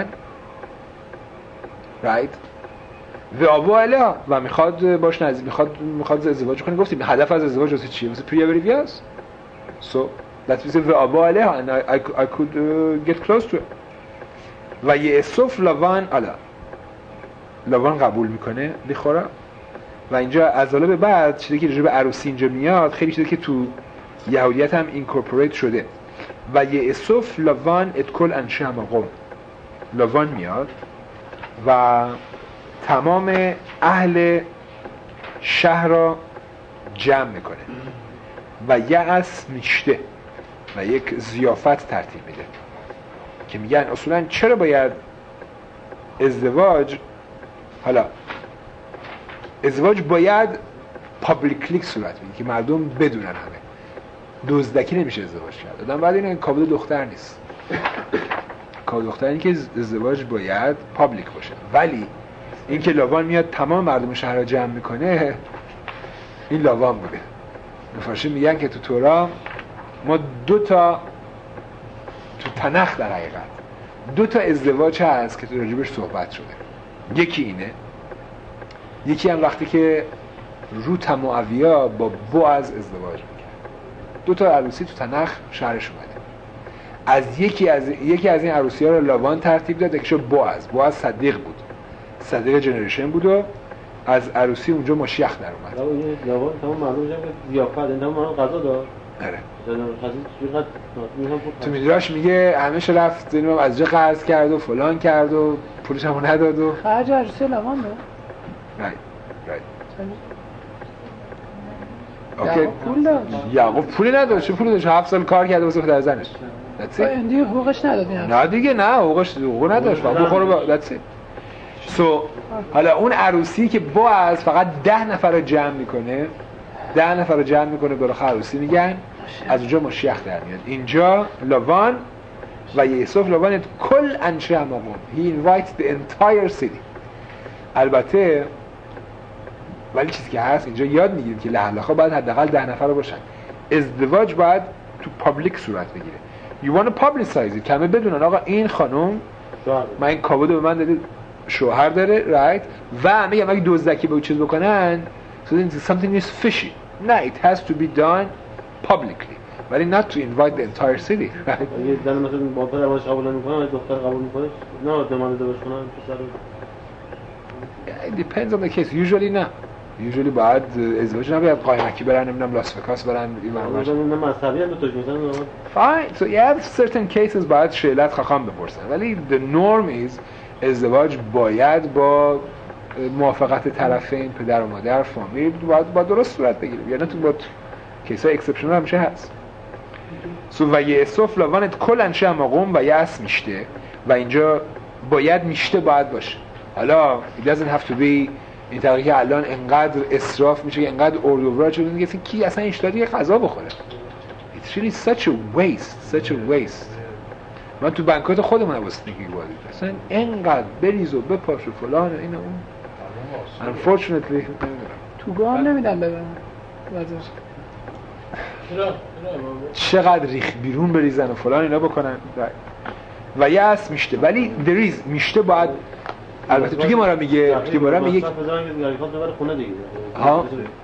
رایت و آبو علا و میخواد باش نزدیک میخواد ازدواج کنه. گفتیم هدف از ازدواج واسه چیه؟ واسه پریوریویاس. So that was و آبو علا and I could get close to it. و یوسف لاوان قبول میکنه لیخورا و اینجا از حالا به بعد چیزی که راجع به عروسی اینجا میاد خیلی چیزی که تو یهودیت هم اینکورپوریت شده. و یوسف لاوان اتکل انشه هماقوم لاوان میاد و تمام اهل شهر را جمع میکنه و یأس میشته و یک ضیافت ترتیب میده که میگن اصولا چرا باید ازدواج باید پابلیکلی صورت بگیره که مردم بدونن. همه دزدکی نمیشه ازدواج کرد. آدم بعد این کابود دختر نیست. کابود دختر این که ازدواج باید پابلیک باشه. ولی این که لاوان میاد تمام مردم شهر را جمع میکنه این لاوان بوده. مفسرین میگن که تو تورا ما 2 تا تو تنخ در حقیقت 2 تا ازدواج هست که تو راجبش صحبت شده. یکی اینه، یکی هم وقتی که روت معاویه با بوعز ازدواج میکرد. 2 تا عروسی تو تنخ شهرش اومده. از یکی از این عروسی ها رو لاوان ترتیب داد. یکیشو بوعز صدیق بود، صدیق جنریشن بود و از عروسی اونجا مشیخ در اومد. لاوان تمام معلومه که ضیافت اینا ما غذا داد. آره. تو میدراش میگه همش رفت اینو از جا قرض کرد و فلان کرد و پولش هم نداد و خرج عروسی لاوان داد. رایت. اوکی. پول داد. یعقوب پولی نداد. چه پولی داشت؟ 7 سال کار کرده واسه پدر زنش. دیگه حقوقش نداد. نه دیگه نه حقوق نداشت. بخوره با that's it. حالا اون عروسی که باز فقط 10 نفر رو جمع میکنه 10 نفر رو جمع میکنه برای عروسی میگن از اونجا مشیخ در میاد. اینجا لاوان و یوسف لاوان کل انشه هماقوم he invites the entire city. البته ولی چیزی که هست اینجا یاد میگیریم که لحلخا باید حداقل 10 نفر باشن. ازدواج باید تو پابلیک صورت بگیره. you want to publicize it. کمه بدونن آقا این خانم من این کابودو به من دادید شوهر داره right و میگم اگه دزدکی به چیز بکنن so then something is fishy نه it has to be done publicly ولی not to invite the entire city right اگه زن مثلا با پدرش قبول نمیکنه ولی دختر قبول میکنه نه دمانده بشونن پسر it depends on the case usually نه usually باید ازدواج نباید قایمکی برن نمیدونم لاس وگاس برن این برنامه‌اش نه مذهبی هم تو مثلا fine so you have certain cases باید شیلت خاخام بپرسن ولی the norm is ازدواج باید با موافقت طرفین پدر و مادر فامیل با درست صورت بگیره یعنی تو با کیسای اکسپشنال همیشه هست سو و یسوف لاوانت کلن شما قوم و یأس میشته و اینجا باید میشته باید باشه حالا it doesn't have to be این طریقی که الان انقدر اسراف میشه انقدر اردوورا شده دیگه کی اصلا اشتهادی غذا بخوره it's really such a waste من تو بنکات خودمون واسطگی بودیم اصلا انقدر بریز و بپاش و فلان و این و اون unfortunately تو گاه نمیدن ببرن چقدر ریخ بیرون بریزن و فلان اینا بکنن و یأس میشته ولی دریز میشته باید البته توی ما را میگه ها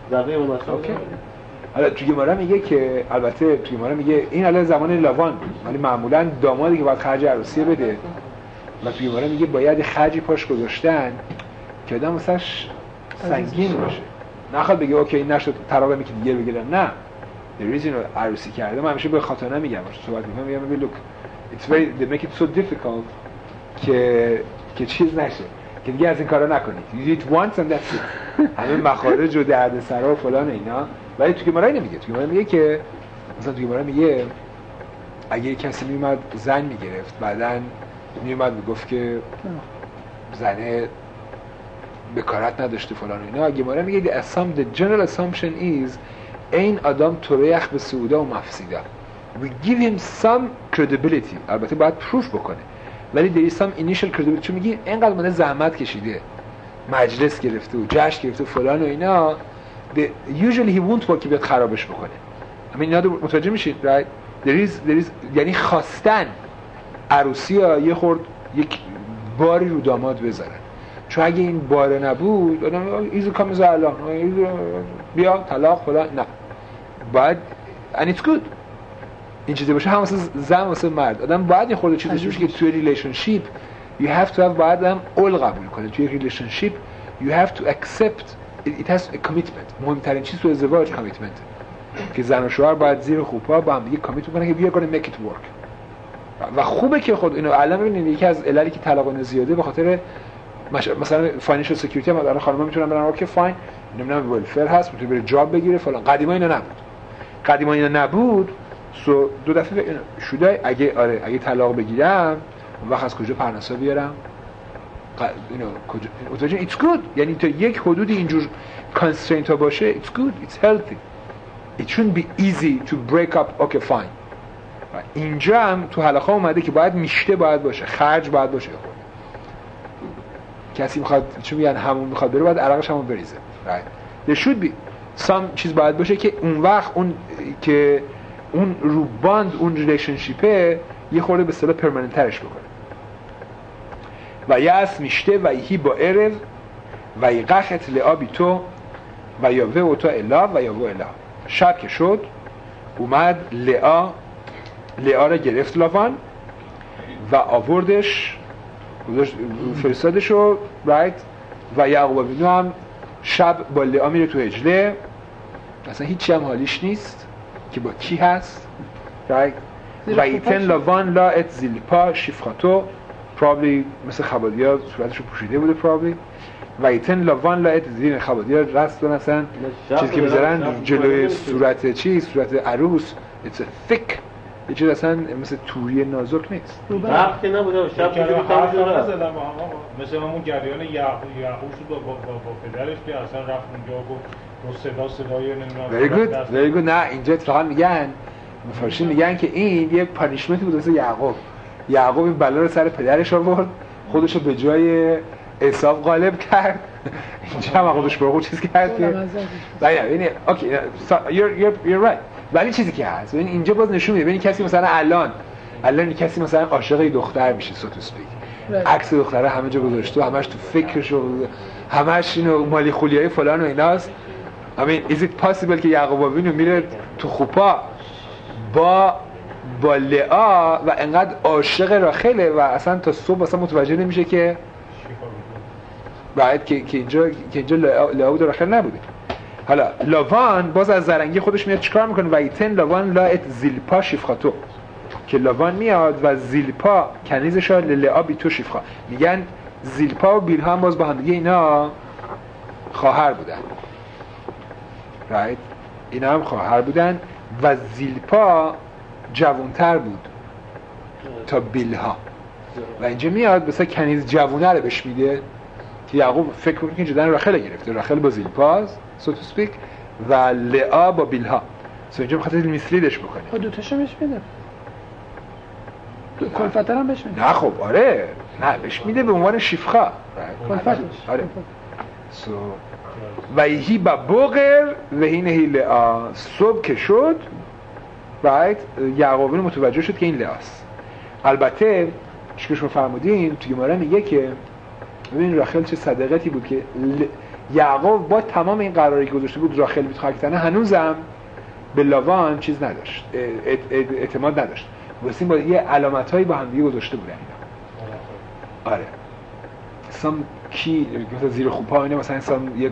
حالا توی ما را میگه که البته توی ما را میگه این الان زمان لاوان ولی معمولا دامادی که باید خرج عروسی بده و توی ما را میگه باید خرجی پاش گذاشتن که آدم واسش سنگین باشه نخواد بگه اوکی این نشد طلاق میگه دیگه بگیرم نه دریز اینو عروسی کرده من همیشه به خاطر نمیگم صحبت میگم look it's very they make it so difficult که چیز نشه که دیگه از این کارا نکنید you did once and that's it همه مخارج و دردسرا و فلان اینا ولی تو گمارا نمیگه تو گمارا میگه که مثلا تو گمارا میگه اگه کسی میومد زن میگرفت بعدن میومد میگفت که زنه بکارت نداشته فلان اینا گمارا میگه the general assumption is این آدم توریخ به سعوده و مفسیده we give him some credibility البته باید پروف بکنه ولی there is some initial credibility چون میگی اینقدر ماده زحمت کشیده مجلس گرفته و جشن گرفته و فلان و اینا usually he won't want که بیاد خرابش بکنه اینا متوجه میشید right there is یعنی خواستن عروسی ها یه خورد یک باری رو داماد بذارن چون اگه این باره نبود آدم ایزو کامیز الان بیا طلاق فلان نه باید and it's good این چیزی باشه هم واسه زن واسه مرد آدم باید یه خورده چیزی باشه که توی ریلیشنشیپ you have to have باید هم اول قبول کنه توی ریلیشنشیپ you have to accept it has a commitment مهمترین چیز تو ازدواج کامیتمنت که زن و شوهر باید زیر خوپا با هم دیگه کامیت کنن که we are going to make it work و خوبه که خود اینو الان ببینید یکی از عللی که طلاق زیاده به خاطر مثلا فاینانشال سکیوریتی هم الان خانم‌ها میتونن برن اوکی فاین نمیدونم ولفر هست میتونه بره جاب بگیره فلان قدیما اینا نبود سو دو دفعه شده اگه طلاق بگیرم اون وقت از کجا پرنسا بیارم کجا it's good یعنی تا یک حدودی اینجور constraint ها باشه it's good it's healthy it shouldn't be easy to break up okay fine اینجا هم تو حلقه اومده که باید میشته باید باشه خرج باید باشه کسی میخواد چون میگن همون میخواد بره باید عرقش همون بریزه right there should be some چیز باید باشه که اون وقت اون که اون رو باند اون ریلیشنشیپه یه خورده به اصطلاح پرمننت ترش بکنه و یأس میشته و هی با عرض و یقخت لعابی تو و یاوه و تو الا و یاوه الا شب که شد اومد لعا را گرفت لاوان و آوردش فرستادش رو رایت و یعقوب بینو هم شب با لعا میره تو عجله اصلا هیچی هم حالیش نیست که با کی هست رایت و ایتن لاوان لا ات زیلپا شفخاتو probably مثل خبادیا صورتش رو پوشیده بوده probably و ایتن لاوان لا ات زیل خبادیا رستون اصلا چیزی که میذارن جلوی صورت عروس it's a thick یه چیز اصلا مثل توری نازک نیست برق که نبوده شب که مثل همون جریان یعقوب شد با پدرش که اصلا رفت اونجا و صدای نمیدونم very good نه اینجا اتفاقا میگن مفارشین میگن که این یه پانیشمنتی بود واسه یعقوب این بلا رو سر پدرش آورد خودش رو به جای عیسی غالب کرد اینجا هم خودش برو چیز کرد که ببین اوکی you're right ولی چیزی که هست ببین اینجا باز نشون میده ببین کسی مثلا الان کسی مثلا عاشق دختر میشه سو تو اسپیک عکس دختره همه جا گذاشته و همش تو فکرش و همش اینو مالی خولیای فلان و ایناست. is it possible که یعقوب آوینو میره تو خوپا با لئا و انقدر عاشق راخله و اصلا تا صبح اصلا متوجه نمیشه که باید که اینجا لئا بود و راخل نبوده. حالا لاوان باز از زرنگی خودش میاد چیکار میکنه؟ و ایتن لاوان لاet زیلپا شیفخاتو، که لاوان میاد و زیلپا کنیزش ها للعا بی تو شیفخا. میگن زیلپا و بیلها هم باز با هم دیگه اینا خواهر بودن، right؟ اینا هم خواهر بودن و زیلپا جوانتر بود تا بیلها و اینجا میاد مثلا کنیز جوونه رو بهش میده که یعقوب فکر میکنه که جدن راخل گرفته، راخل با زیلپاز so to speak و لئا با بیلها، اینجا میخواد میسلیدش بکنه. خب دوتاشو بهش میده، کلفتر هم بهش میده. نه خب آره، نه بهش میده به عنوان شیفخا کلفتش. آره. و هی با بغر و هی نهی لئا، صبح که شد یعقوب متوجه شد که این لئاست. البته چیکش رو فرمودین توی گماره میگه که ببین راخل چه صدقتی بود که یعقوب با تمام این قراری که گذاشته بود راخل بیتخاکتنه هنوزم به لاوان چیز نداشت، اعتماد نداشت، واسه با یه علامت‌هایی با هم دیگه گذاشته بودن اینا. آره سام کی مثلا زیر خوپا اینا مثلا سام یک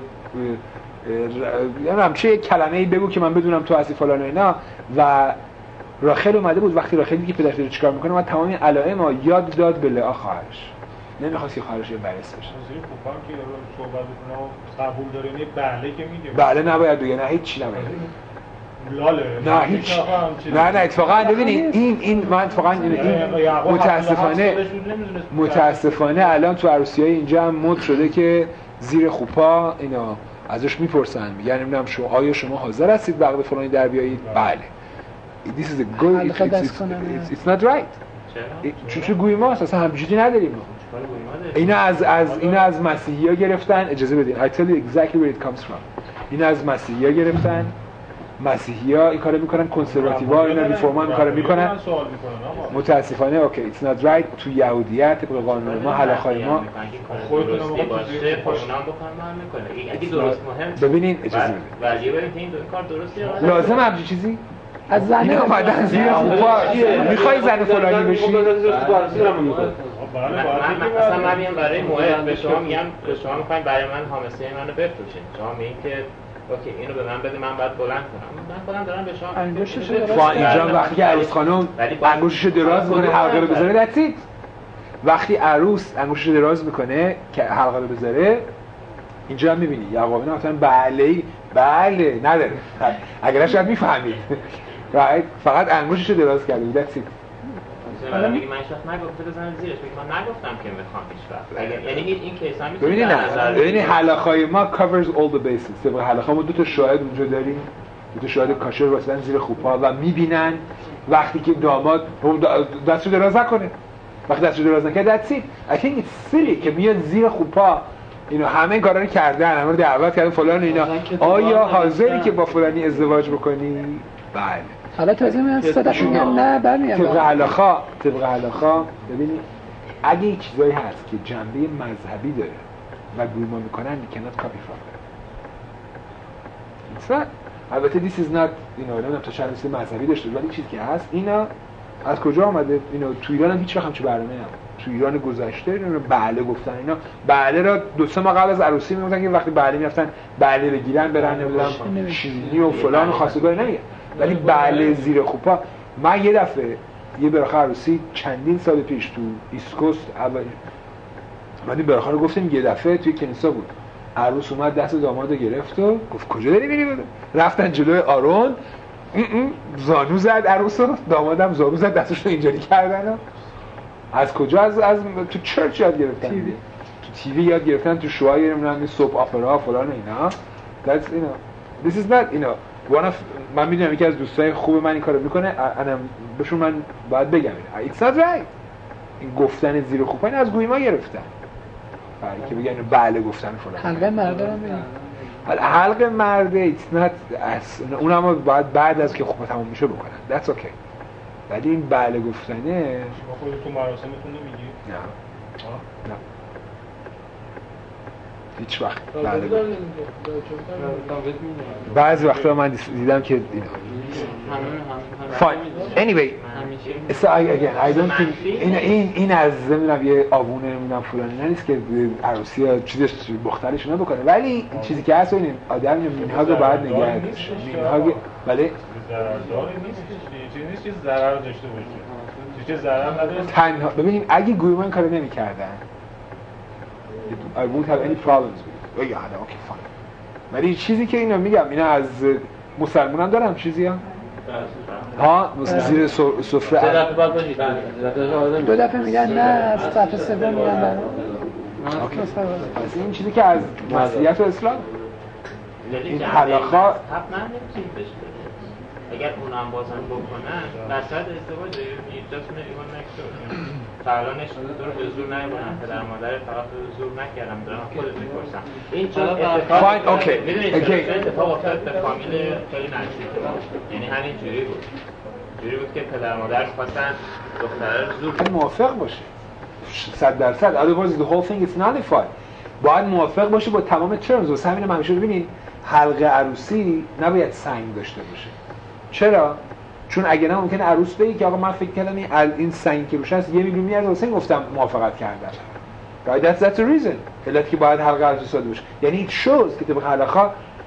یعنی همچه یک کلمه‌ای بگو که من بدونم تو هستی فلان و اینا. و راخل اومده بود وقتی راخل دیگه پدرش داره چیکار میکنه و تمام علائم یاد داد به لئا خواهرش، نمیخواست که خواهرش برس بشه. زیر خوپا که صحبت کنه قبول داره نه بله که میگه بله نباید بگه، نه هیچ چی نباید لاله نه هیچ نه اتفاقا ببینید این من اتفاقا این متاسفانه الان تو عروسی‌های اینجا هم مد شده که زیر خوپا اینا ازش میپرسن، میگن نمیدونم آیا شما حاضر هستید وقت فلانی در بیایید؟ بله. This is a good it's not right. چون گوی ماست اصلا همچیزی نداریم. اینا از مسیحی‌ها گرفتن، اجازه بدین I tell you exactly where it comes from. اینا از مسیحی‌ها گرفتن، مسیحی‌ها این کارو میکنن، کنسرواتیوها اینا ریفورما این کارو میکنن. متاسفانه اوکی it's not right. تو یهودیت طبق قانون ما حلاخای ما خودتون باشه خودمون بکنم میکنه. اگه درست مهم ببینین اجازه بدین ولی ببین این کار درسته لازم همچین چیزی از زن اینا اومدن زیر خوپا میخوای زن فلانی بشی؟ اصلا من میگم برای موعد به شما میگم به شما میخواین برای من حامسه منو بفروشین، شما میگین که اوکی اینو به من بده من باید بلند کنم، من خودم دارم به شما انگشتشو اینجا وقتی که عروس خانم انگشتشو دراز میکنه حلقه رو بذاره دستید، وقتی عروس انگشتشو دراز میکنه که حلقه رو بذاره اینجا هم میبینی یعقوب مثلا بله نداره اگر شاید میفهمید فقط انگشتشو دراز کرده بود دستید. حالا میگه من شخص نگفته بزنم زیرش، میگه من نگفتم که میخوام هیچ وقت. یعنی این کیس هم میتونه ببینید حلقه‌های ما covers all the bases. طبق حلقه ما دو تا شاهد اونجا داریم، دو تا شاهد کاشر واسطن زیر خوپا و میبینن وقتی که داماد دستشو دراز نکنه، وقتی دستشو دراز نکنه that's it. I think it's silly که میاد زیر خوپا اینو همه کارا رو کردن، همه رو دعوت کردن فلان اینا، آیا حاضری که با فلانی ازدواج بکنی؟ بله. حالا تازه میان صدق میگن نه برمیام. طبق حلاخا ببینید اگه یک چیزایی هست که جنبه مذهبی داره و گویما میکنن you cannot copy from them. البته this is not نمیدونم تا چند چیز مذهبی داشته ولی چیزی که هست اینا از کجا آمده؟ اینا تو ایران هم هیچ وقت همچین برنامه‌ای نبود. تو ایران گذشته اینا بله گفتن، اینا بله را 2-3 ماه قبل از عروسی میگفتن که وقتی بله میرفتن بله بگیرن برن نمیدونم شیرینی و فلان و خواستگاری نمیگه، ولی بله زیر خوپا. من یه دفعه یه براخه عروسی چندین سال پیش تو ایسکوست اول من این براخه رو گفتیم یه دفعه توی کنیسا بود، عروس اومد دست دامادو گرفت و گفت کجا داری میری؟ رفتن جلوی آرون زانو زد عروسو، دامادم زانو زد دستش رو اینجوری کردن. از کجا؟ از تو چرچ یاد گرفتن، تو تیوی یاد گرفتن، تو شوهای نمیدونم سوپ اپرا فلان اینا. That's this is not من میدونم یکی از دوستای خوب من این کارو میکنه، بهشون من باید بگم it's not right. این گفتن زیر خوپا این از گوی ما گرفتن که بگن بله گفتن فلان. حلقه مرده رو میگن حلقه مرده it's not اونم باید بعد از که خوپا تموم میشه بکنن that's okay. ولی این بله گفتنه شما خودتون مراسمتون نمیگید؟ نه نه هیچ وقت بعضی وقتا من دیدم که fine anyway so I don't think این از نمیدونم یه آبونه نمیدونم فلانی نیست که عروسی ها چیزش مختلفش نبکنه ولی این چیزی که هست این آدم مینهاگ رو باید نگه داشت مینهاگ ولی ضررداری نیست چیزی نیست ضرر داشته باشه چیزی ضرر نداره تنها ببینیم اگه گویمان کارو نمی‌کردن I won't have any problems with it. yeah okay fine ولی چیزی که اینا میگم اینا از مسلمانان دارم چیزی ها زیر سفره دو دفعه میگن نه از صفحه سوم میگن پس این چیزی که از مسیحیت و اسلام این حلاخا اگر اونم بازم بکنن درصد ازدواج میتونن ایمان نکردن فرانش دور به زور نمیبرن پدر مادر فقط به زور نکردم دارم خودت میپرسم این چون اتفاق میدونید اتفاق افتاد به فامیل خیلی نزدیک یعنی همین جوری بود که پدر مادر خواستن دختره رو زور موافق باشه 100% otherwise the whole thing is nullified باید موافق باشه با تمام terms واسه همین همیشه ببینید حلقه عروسی نباید سنگ داشته باشه چرا؟ چون اگه نه ممکنه عروس بگه که آقا من فکر کردم این سنگ که روش هست 1 میلیون میارزه واسه این گفتم موافقت کردم. Right? That's the reason. علت که باید حلقه عروسی ساده باشه. یعنی it shows که طبق حلقه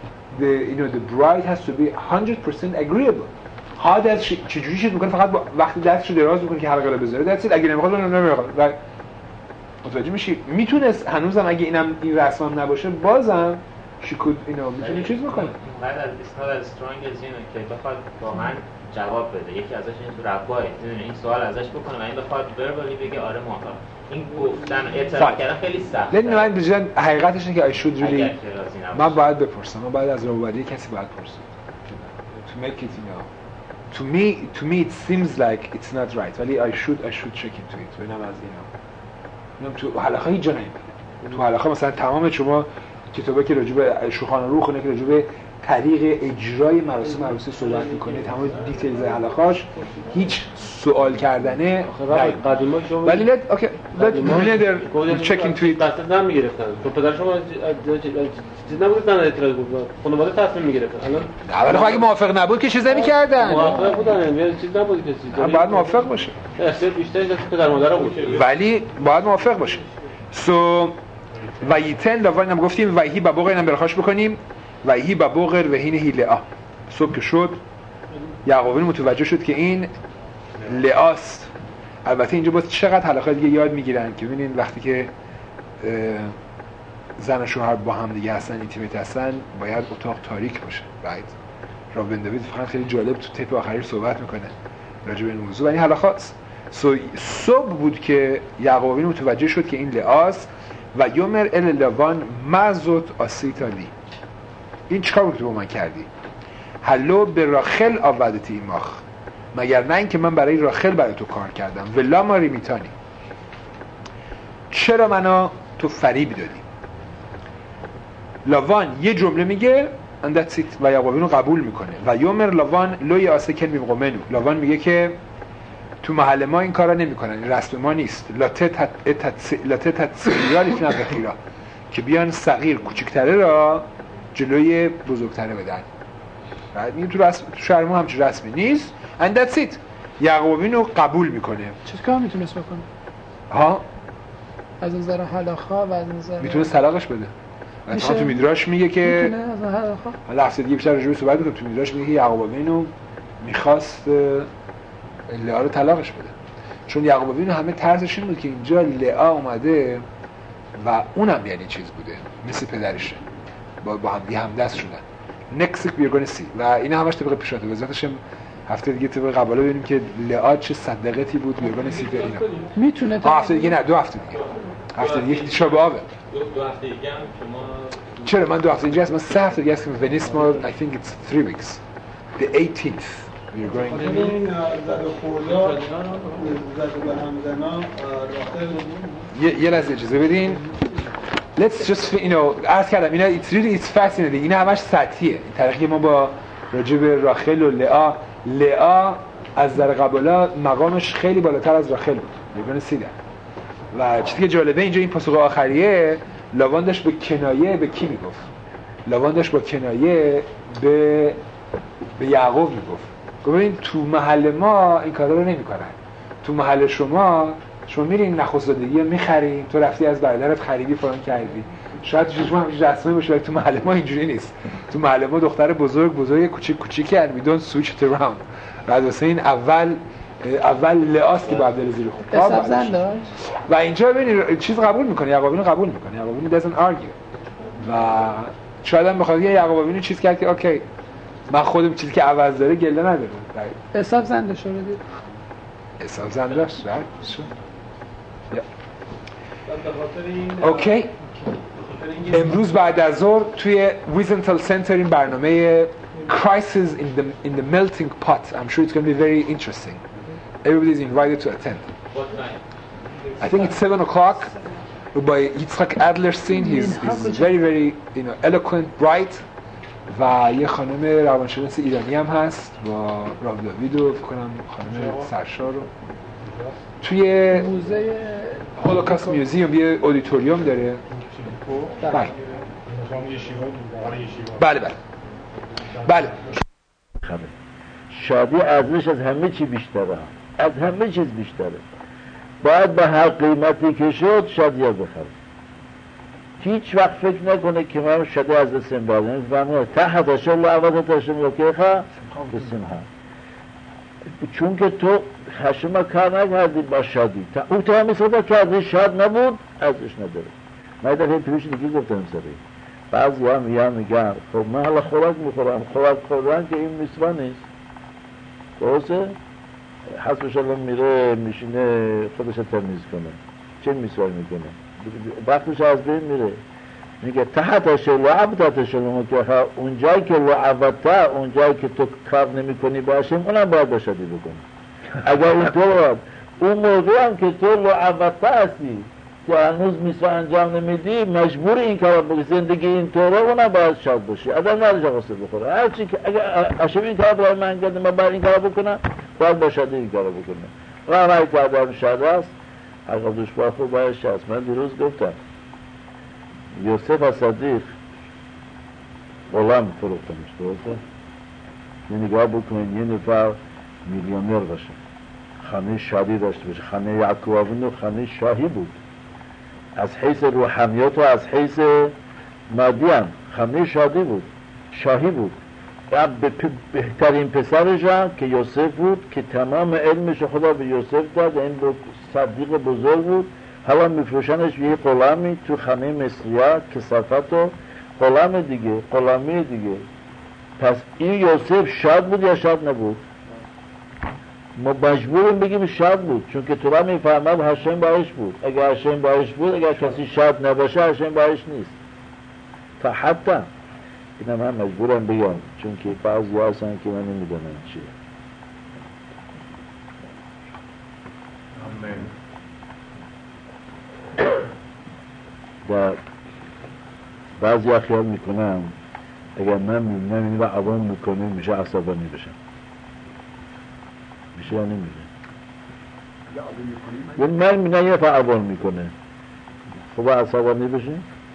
the bride has to be 100% agreeable. ها چجوری شد میکنه فقط وقتی دستشو دراز میکنه که حلقه رو بذاره. That's it. اگه نمیخواد نمیخواد. متوجه میشی؟ میتونست هنوزم اگه این رسم نباشه بازم she could میتونه چیز بکنه. بعد از استاد استرانگ از اینه که بخواد واقعا جواب بده یکی ازش این تو رباه این سوال ازش بکنه و این بخواد وربالی بگه آره موافقم این گفتن اعتراف کردن خیلی سخته. من بجن حقیقتش اینه که I should really من باید بپرسم من باید از راهبری کسی باید بپرسم to make it to me it seems like it's not right ولی I should check into it ببینم از اینا تو حلقه هیچ جا نمیاد تو حلقه مثلا تمام شما کتابی که راجع به شوخان روح خونه که راجع به طریق اجرای مراسم عروسی صحبت میکنه تمام دیتیلز حلقاش هیچ سوال کردنه قدیما شما ولی اوکی let check into it دست نمیگرفتن تو پدر شما چیز نبود نه اعتراض بود خانواده تصمیم میگرفتن الان ولی خب اگه موافق نبود که چیز نمی‌کردن موافق بودن یعنی چیز نبود کسی باید موافق باشه بیشتر دست پدر مادر بود ولی باید موافق باشه سو ویتن لوانم گفتیم ویهی بابوغ اینم برخاش بکنیم ویهی بابوغ وهین هیلعا صبح که شد یعقوبین متوجه شد که این لعاست البته اینجا باز چقدر حلقه دیگه یاد میگیرن که ببینین وقتی که زن و شوهر با هم دیگه هستن اینتیمیت هستن باید اتاق تاریک باشه رایت رابن دوید فقط خیلی جالب تو تیپ آخری صحبت میکنه راجع به این موضوع و این حلقات صبح بود که یعقوبین متوجه شد که این لعاست و یومر ال لوان مزوت آسیتالی این چیکار بود که با من کردی هلو به راخل آودتی ایماخ مگر نه اینکه من برای راخل برای تو کار کردم ولا ماری میتانی چرا منو تو فریب دادی لوان یه جمله میگه and that's it و یعقوبین رو قبول میکنه و یومر لوان لوی آسکن بیمقومنو لوان میگه که تو محل ما این کارا نمیکنن این رسم ما نیست لاتت تسیریالی فینا بخیرا که بیان صغیر کوچکتره را جلوی بزرگتره بدن بعد میگه تو شهر ما همچین رسمی نیست and that's it یعقوبین رو قبول میکنه چه کار میتونست بکنه ها از نظر حلاخا و از نظر میتونه طلاقش بده مثلا تو میدراش میگه که میتونه از نظر حلاخا حالا هفته دیگه بیشتر راجع به صحبت میکنه تو میدراش میگه که یعقوبین رو میخواست لعا رو طلاقش بده چون یعقوبین همه طرزش این بود که اینجا لعا اومده و اونم یعنی چیز بوده مثل پدرشه با هم دیگه همدست شدن نکسک بیرگونسی و این همش طبق پیشاته وزارتش هفته دیگه طبق قباله ببینیم که لعا چه صدقتی بود بیرگونسی به اینا میتونه هفته دیگه نه 2 هفته دیگه هفته دیگه شب آبه 2 هفته دیگه هم شما چرا من 2 هفته دیگه من 3 هفته دیگه هستم ونیس ما I think it's 3 weeks the 18th این زد و خوردار زد به همزنا یه لحظه اجازه بدین let's just عرض کردم اینا it's fascinating اینا همش سطحیه این طریقی ما با راجع به راخل و لعا از در قبالا مقامش خیلی بالاتر از راخل بود میگن سیده و چیزی که جالبه اینجا این پاسخ آخریه، لاوان داشت به کنایه به کی میگفت؟ لاوان داشت با کنایه به یعقوب میگفت. ببین تو محل ما این کارا رو نمیکنن. تو محل شما میرین نخست‌زادگی رو میخرین، تو رفتی از برادرت خریدی فلان کردی. شاید شما همین رسمی باشه ولی تو محل ما اینجوری نیست. تو محل ما دختر بزرگ کوچیکی and we don't switch it around. بعد واسه این اول لعاست که باید بره زیر خون. حساب زن داشت. و اینجا ببینید چیز قبول میکنه، یعقوب قبول میکنه. یعقوب doesn't argue. و شاید هم بخواد یعقوب چیز کرد که اوکی من خودم چیزی که عوض داره گله ندارم. حساب زن داشت رو دید. حساب زن داشت اوکی. امروز بعد از ظهر توی ویزنتال سنتر این برنامه Crisis in the Melting Pot. I'm sure it's going to be very interesting. Everybody is invited to attend. What time? I think it's 7 o'clock by Yitzhak Adlerstein. He's very very eloquent, bright. و یه خانم روانشناس ایرانی هم هست با راو داوید و فکر کنم خانم سرشار رو توی موزه هولوکاست میوزیوم یه اودیتوریوم داره. بله شادی ارزش از همه چی بیشتره، از همه چیز بیشتره. باید به هر قیمتی که شد شادی بخره. هیچ وقت فکر نکنه که من شده از دستم بردم فهمه تحت شل عوض تشم یا که بسیم چون که تو خشم کار نکردی با شادی او تو همی صدا کردی شاد نبود ازش نداره. من دفعه پیش دیگه گفتم سری بعضی هم میگن خب من حالا خوراک میخورم، خوراک خوردن که این میسوا نیست درسته؟ حسبش الان میره میشینه خودش تمیز کنه چه میسوا میکنه؟ وقتش از بین میره. میگه تحتش لعبتش المکرها، اونجایی که لعبته اونجایی که تو کار نمی کنی باشیم اونم باید باشدی بکنی. اگر اون موضوع هم که تو لعبته هستی که هنوز میسوا انجام نمیدی مجبور این کار بکنی، زندگی این طوره اونم باید شاد باشی. آدم نداره غصه بخوره. هرچی که اگر اشب این کار برای من کردم من باید این کار بکنم باید باشدی این کار بکنم. و همه که آدم شاد است عقب دوشبار خوب باید هست. من دیروز گفتم یوسف از صدیق غلام فروختمش درسته؟ یه نگاه بکنین یه نفر میلیونر باشه خانه شادی داشته باشه، خانه یعقوب آبون خانه شاهی بود از حیث روحانیت و از حیث مادی هم خانه شادی بود شاهی بود. بهترین پسرش هم که یوسف بود که تمام علمش خدا به یوسف داد، این صدیق بزرگ بود. حالا میفروشنش یه غلامی تو خانه مصریه کثافت و غلام دیگه غلامی دیگه. پس این یوسف شاد بود یا شاد نبود؟ ما مجبوریم بگیم شاد بود چون که تو را میفهمد هاشم باش بود. اگر هاشم باش بود اگر کسی شاد نباشه هاشم باش نیست. تا حتی اینم هم مجبورم بگم چون که بعضی هستن که من نمیدونم چیه. در بعضی ها خیال میکنم اگر من میبینم این را عوام میکنه میشه عصبانی بشم. میشه یا نمیشه؟ یعنی من میبینم یه فعوان میکنه خب عصبانی بشه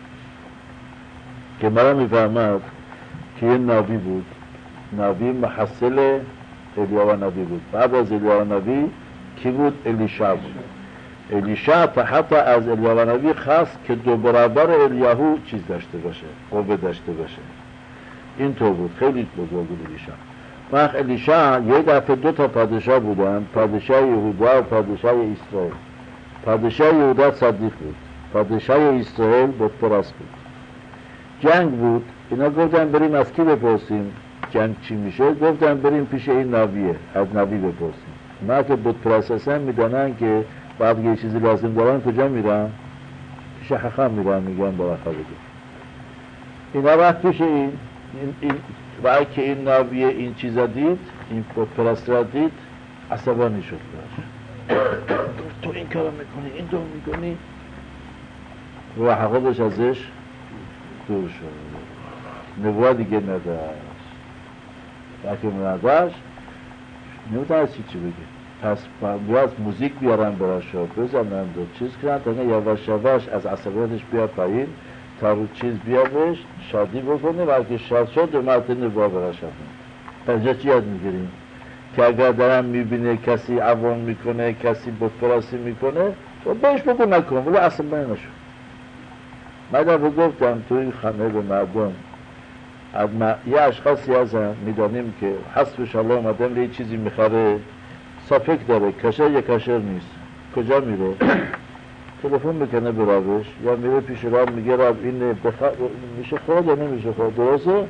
که مرا میفهمد که یه نبی بود، نبی محصل الیاو نبی بود. بعد از الیاو نبی کی بود؟ الیشع بود. الیشع تا حتی از الیاو نبی خواست که 2 برابر الیاهو چیز داشته باشه، قوه داشته باشه. این طور بود، خیلی بزرگ بود الیشع. وقت الیشع یه دفعه 2 تا پادشاه بودن، پادشاه یهودا و پادشاه اسرائیل. پادشاه یهودا صدیق بود، پادشاه اسرائیل بتپرست بود. جنگ بود، اینا گفتن بریم از کی بپرسیم جنگ چی میشه؟ گفتن بریم پیش این نبیه، از نبی بپرسیم. ما که بتپرست هستن میدانن که بعد یه چیزی لازم دارن کجا میرن؟ پیش حکم میرن میگن برخواه بگیم. اینا وقت پیش این وقت که این نبیه این چیزا دید، این بتپرست را دید عصبانی شد. تو این کارو میکنی، این دو میکنی و حقابش ازش دور شد. نبوه دیگه نداشت. وقتی نداشت نمیتونه از چی بگه. پس باید موزیک بیارن براش بزنند و چیز کنند تا یواش یواش از عصبیتش بیاد پایین تا رو چیز بیادش شادی بکنه و اگه شاد شد دو مرتبه نبا براش کنه. اینجا چی یاد میگیریم؟ که اگر درم میبینه کسی عوام میکنه کسی بتپرستی میکنه و بهش بگو نکن ولی اصلا نشو. من در گفتم توی خانه به مردم یه اشخاصی هستن میدانیم که حسبش الله اومدن یه چیزی میخره صافک داره کشر یا کشر نیست کجا میره؟ تلفن میکنه برابش یا میره پیش راب میگه راب این میشه خورد یا نمیشه خورد درسته؟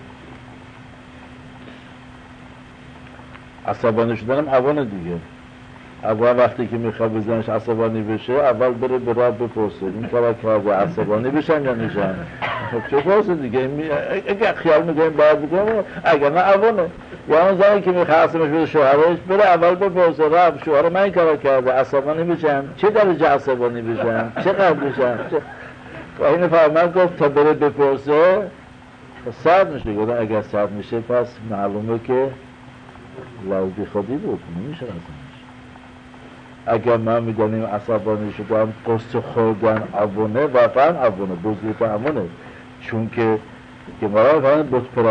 عصبانی شدنم عوانه دیگه اول وقتی که میخواد بزنش عصبانی بشه اول بره به راب بپرسه این کار کرده عصبانی بشن یا نشن خب چه پرسه دیگه اگه خیال میکنیم باید بکنم اگر نه عوانه یا اون زنی که میخواد عصبانش بده شوهرش بره اول بپرسه راب شوهر من این کار کرده عصبانی بشن چه درجه عصبانی بشن چقدر بشن و این فرمان گفت تا بره بپرسه سرد میشه گفتن اگر سرد میشه پس معلومه که لازی خودی بود نمیشه عصبانیش اگر ما میدانیم عصبانی شدن قصه خوردن عوانه واقعا عوانه بزرگتر عوانه چون که مرا فرمان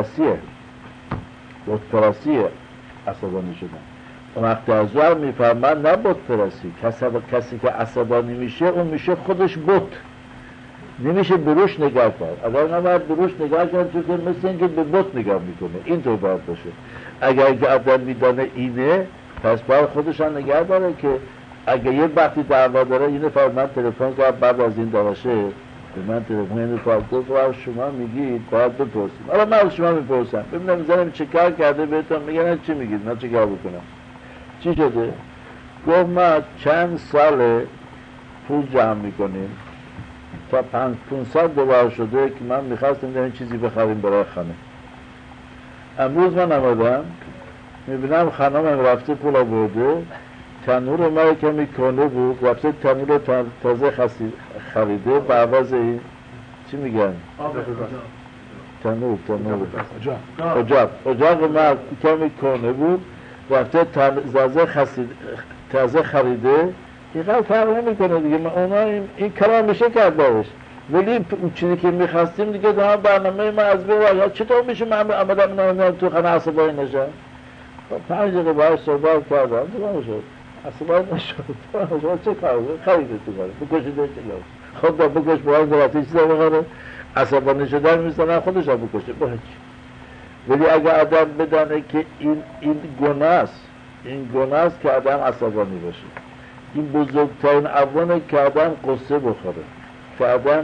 بتپرستیه عصبانی شدن وقتی از ور میفرمان نه بتپرستی کسی که عصبانی میشه اون میشه خودش بت نمیشه بروش نگاه کرد اگر نباید بروش نگاه کرد چون که مثل اینکه به بت نگاه میکنه اینطور باید باشه اگر که آدم میدانه اینه پس باید خودش هم نگاه داره که اگر یه وقتی دعوا داره اینه فرد من تلفن کرد بعد از این داراشه به من تلفن اینه فرد گفت شما میگید باید بپرسیم حالا من از شما میپرسم ببینم زنم چه کار کرده بهتون میگن چی میگید من چه کار بکنم چی شده؟ گفت ما چند سال پول جمع میکنیم تا 500 دلار شده که من میخواستم این چیزی بخریم برای خانه امروز من آمدم میبینم خانمم رفته پول آورده تنور ما کمی کنه بود رفته تنور تازه خریده به عوض این چی میگن؟ تنور اجاق ما کمی کنه بود رفته تازه خریده اینقدر فرق نمیکنه دیگه اونا این کار میشه کرد باش ولی اون چیزی که میخواستیم دیگه در برنامه ما از بین چطور میشه من آمدم تو خانه عصبانی نشم 5 دقیقه باید صحبت کردم دیگه نشد عصبانی نشد چه کار خریده تو کاره بکشیده چه خود با بکش باید دراتی چیزا بخوره عصبانی شدن میزنن خودش هم بکشه باید ولی اگر آدم بدانه که این گناه است که آدم عصبانی باشه این بزرگترین عوانه که آدم قصه بخوره که آدم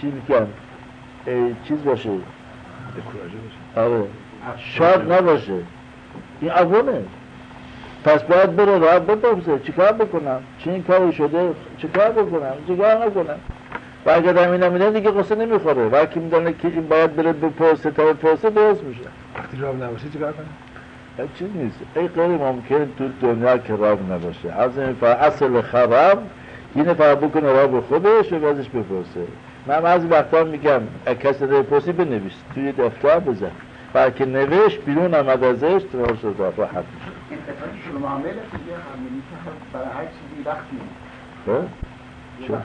چیز باشه آره شاد نباشه این عوانه پس باید بره راه بپرسه چیکار بکنم چه این کاری شده چیکار بکنم چیکار نکنم و اگر دمی نمیدن دیگه قصه نمیخوره و که میدانه که این باید بره بپرسه تا بپرسه درست میشه وقتی راه نباشه چیکار کنه؟ چیز نیست ای غیر ممکن تو دنیا که راه نباشه از این اصل خراب اینه فقط بکنه راه به خودش و بازش بپرسه من از وقتا میگم کسی رو بپرسی بنویس توی دفتر بزن و که نوشت بیرون آمد ازش تراش رو راحت میشه شما عامل دیگه همینی که برای هر چیزی وقت نیست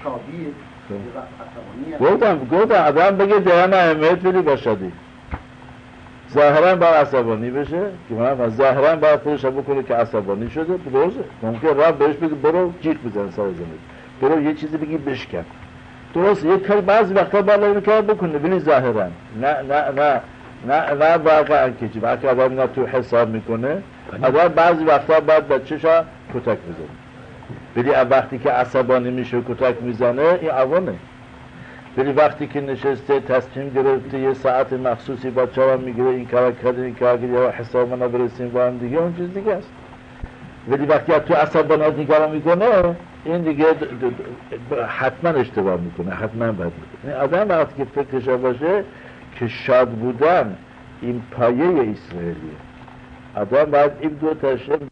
شادیه گفتم آدم بگه دهن اهمیت بدی با شادی ظاهرا باید عصبانی بشه که من ظاهرا باید خودش بکنه که عصبانی شده درسته ممکن راه بهش بگه برو جیغ بزن سر زمین برو یه چیزی بگی بشکن درسته یک کار بعضی وقتا باید این کار بکنه ولی ظاهرا نه واقعا که وقتی آدم اینا تو حساب میکنه آدم بعضی وقتا باید بچه‌شا کتک بزنه ولی وقتی که عصبانی میشه کتک میزنه این عوانه ولی وقتی که نشسته تصمیم گرفته یه ساعت مخصوصی با چهارم میگیره این کار کرده یا حساب منو برسیم با هم دیگه اون چیز دیگه است ولی وقتی تو عصبانیت نگاه میکنه این دیگه حتما اشتباه میکنه حتما بد میکنه آدم وقتی که فکرش باشه که شاد بودن این پایه اسرائیلیه آدم باید این دو تا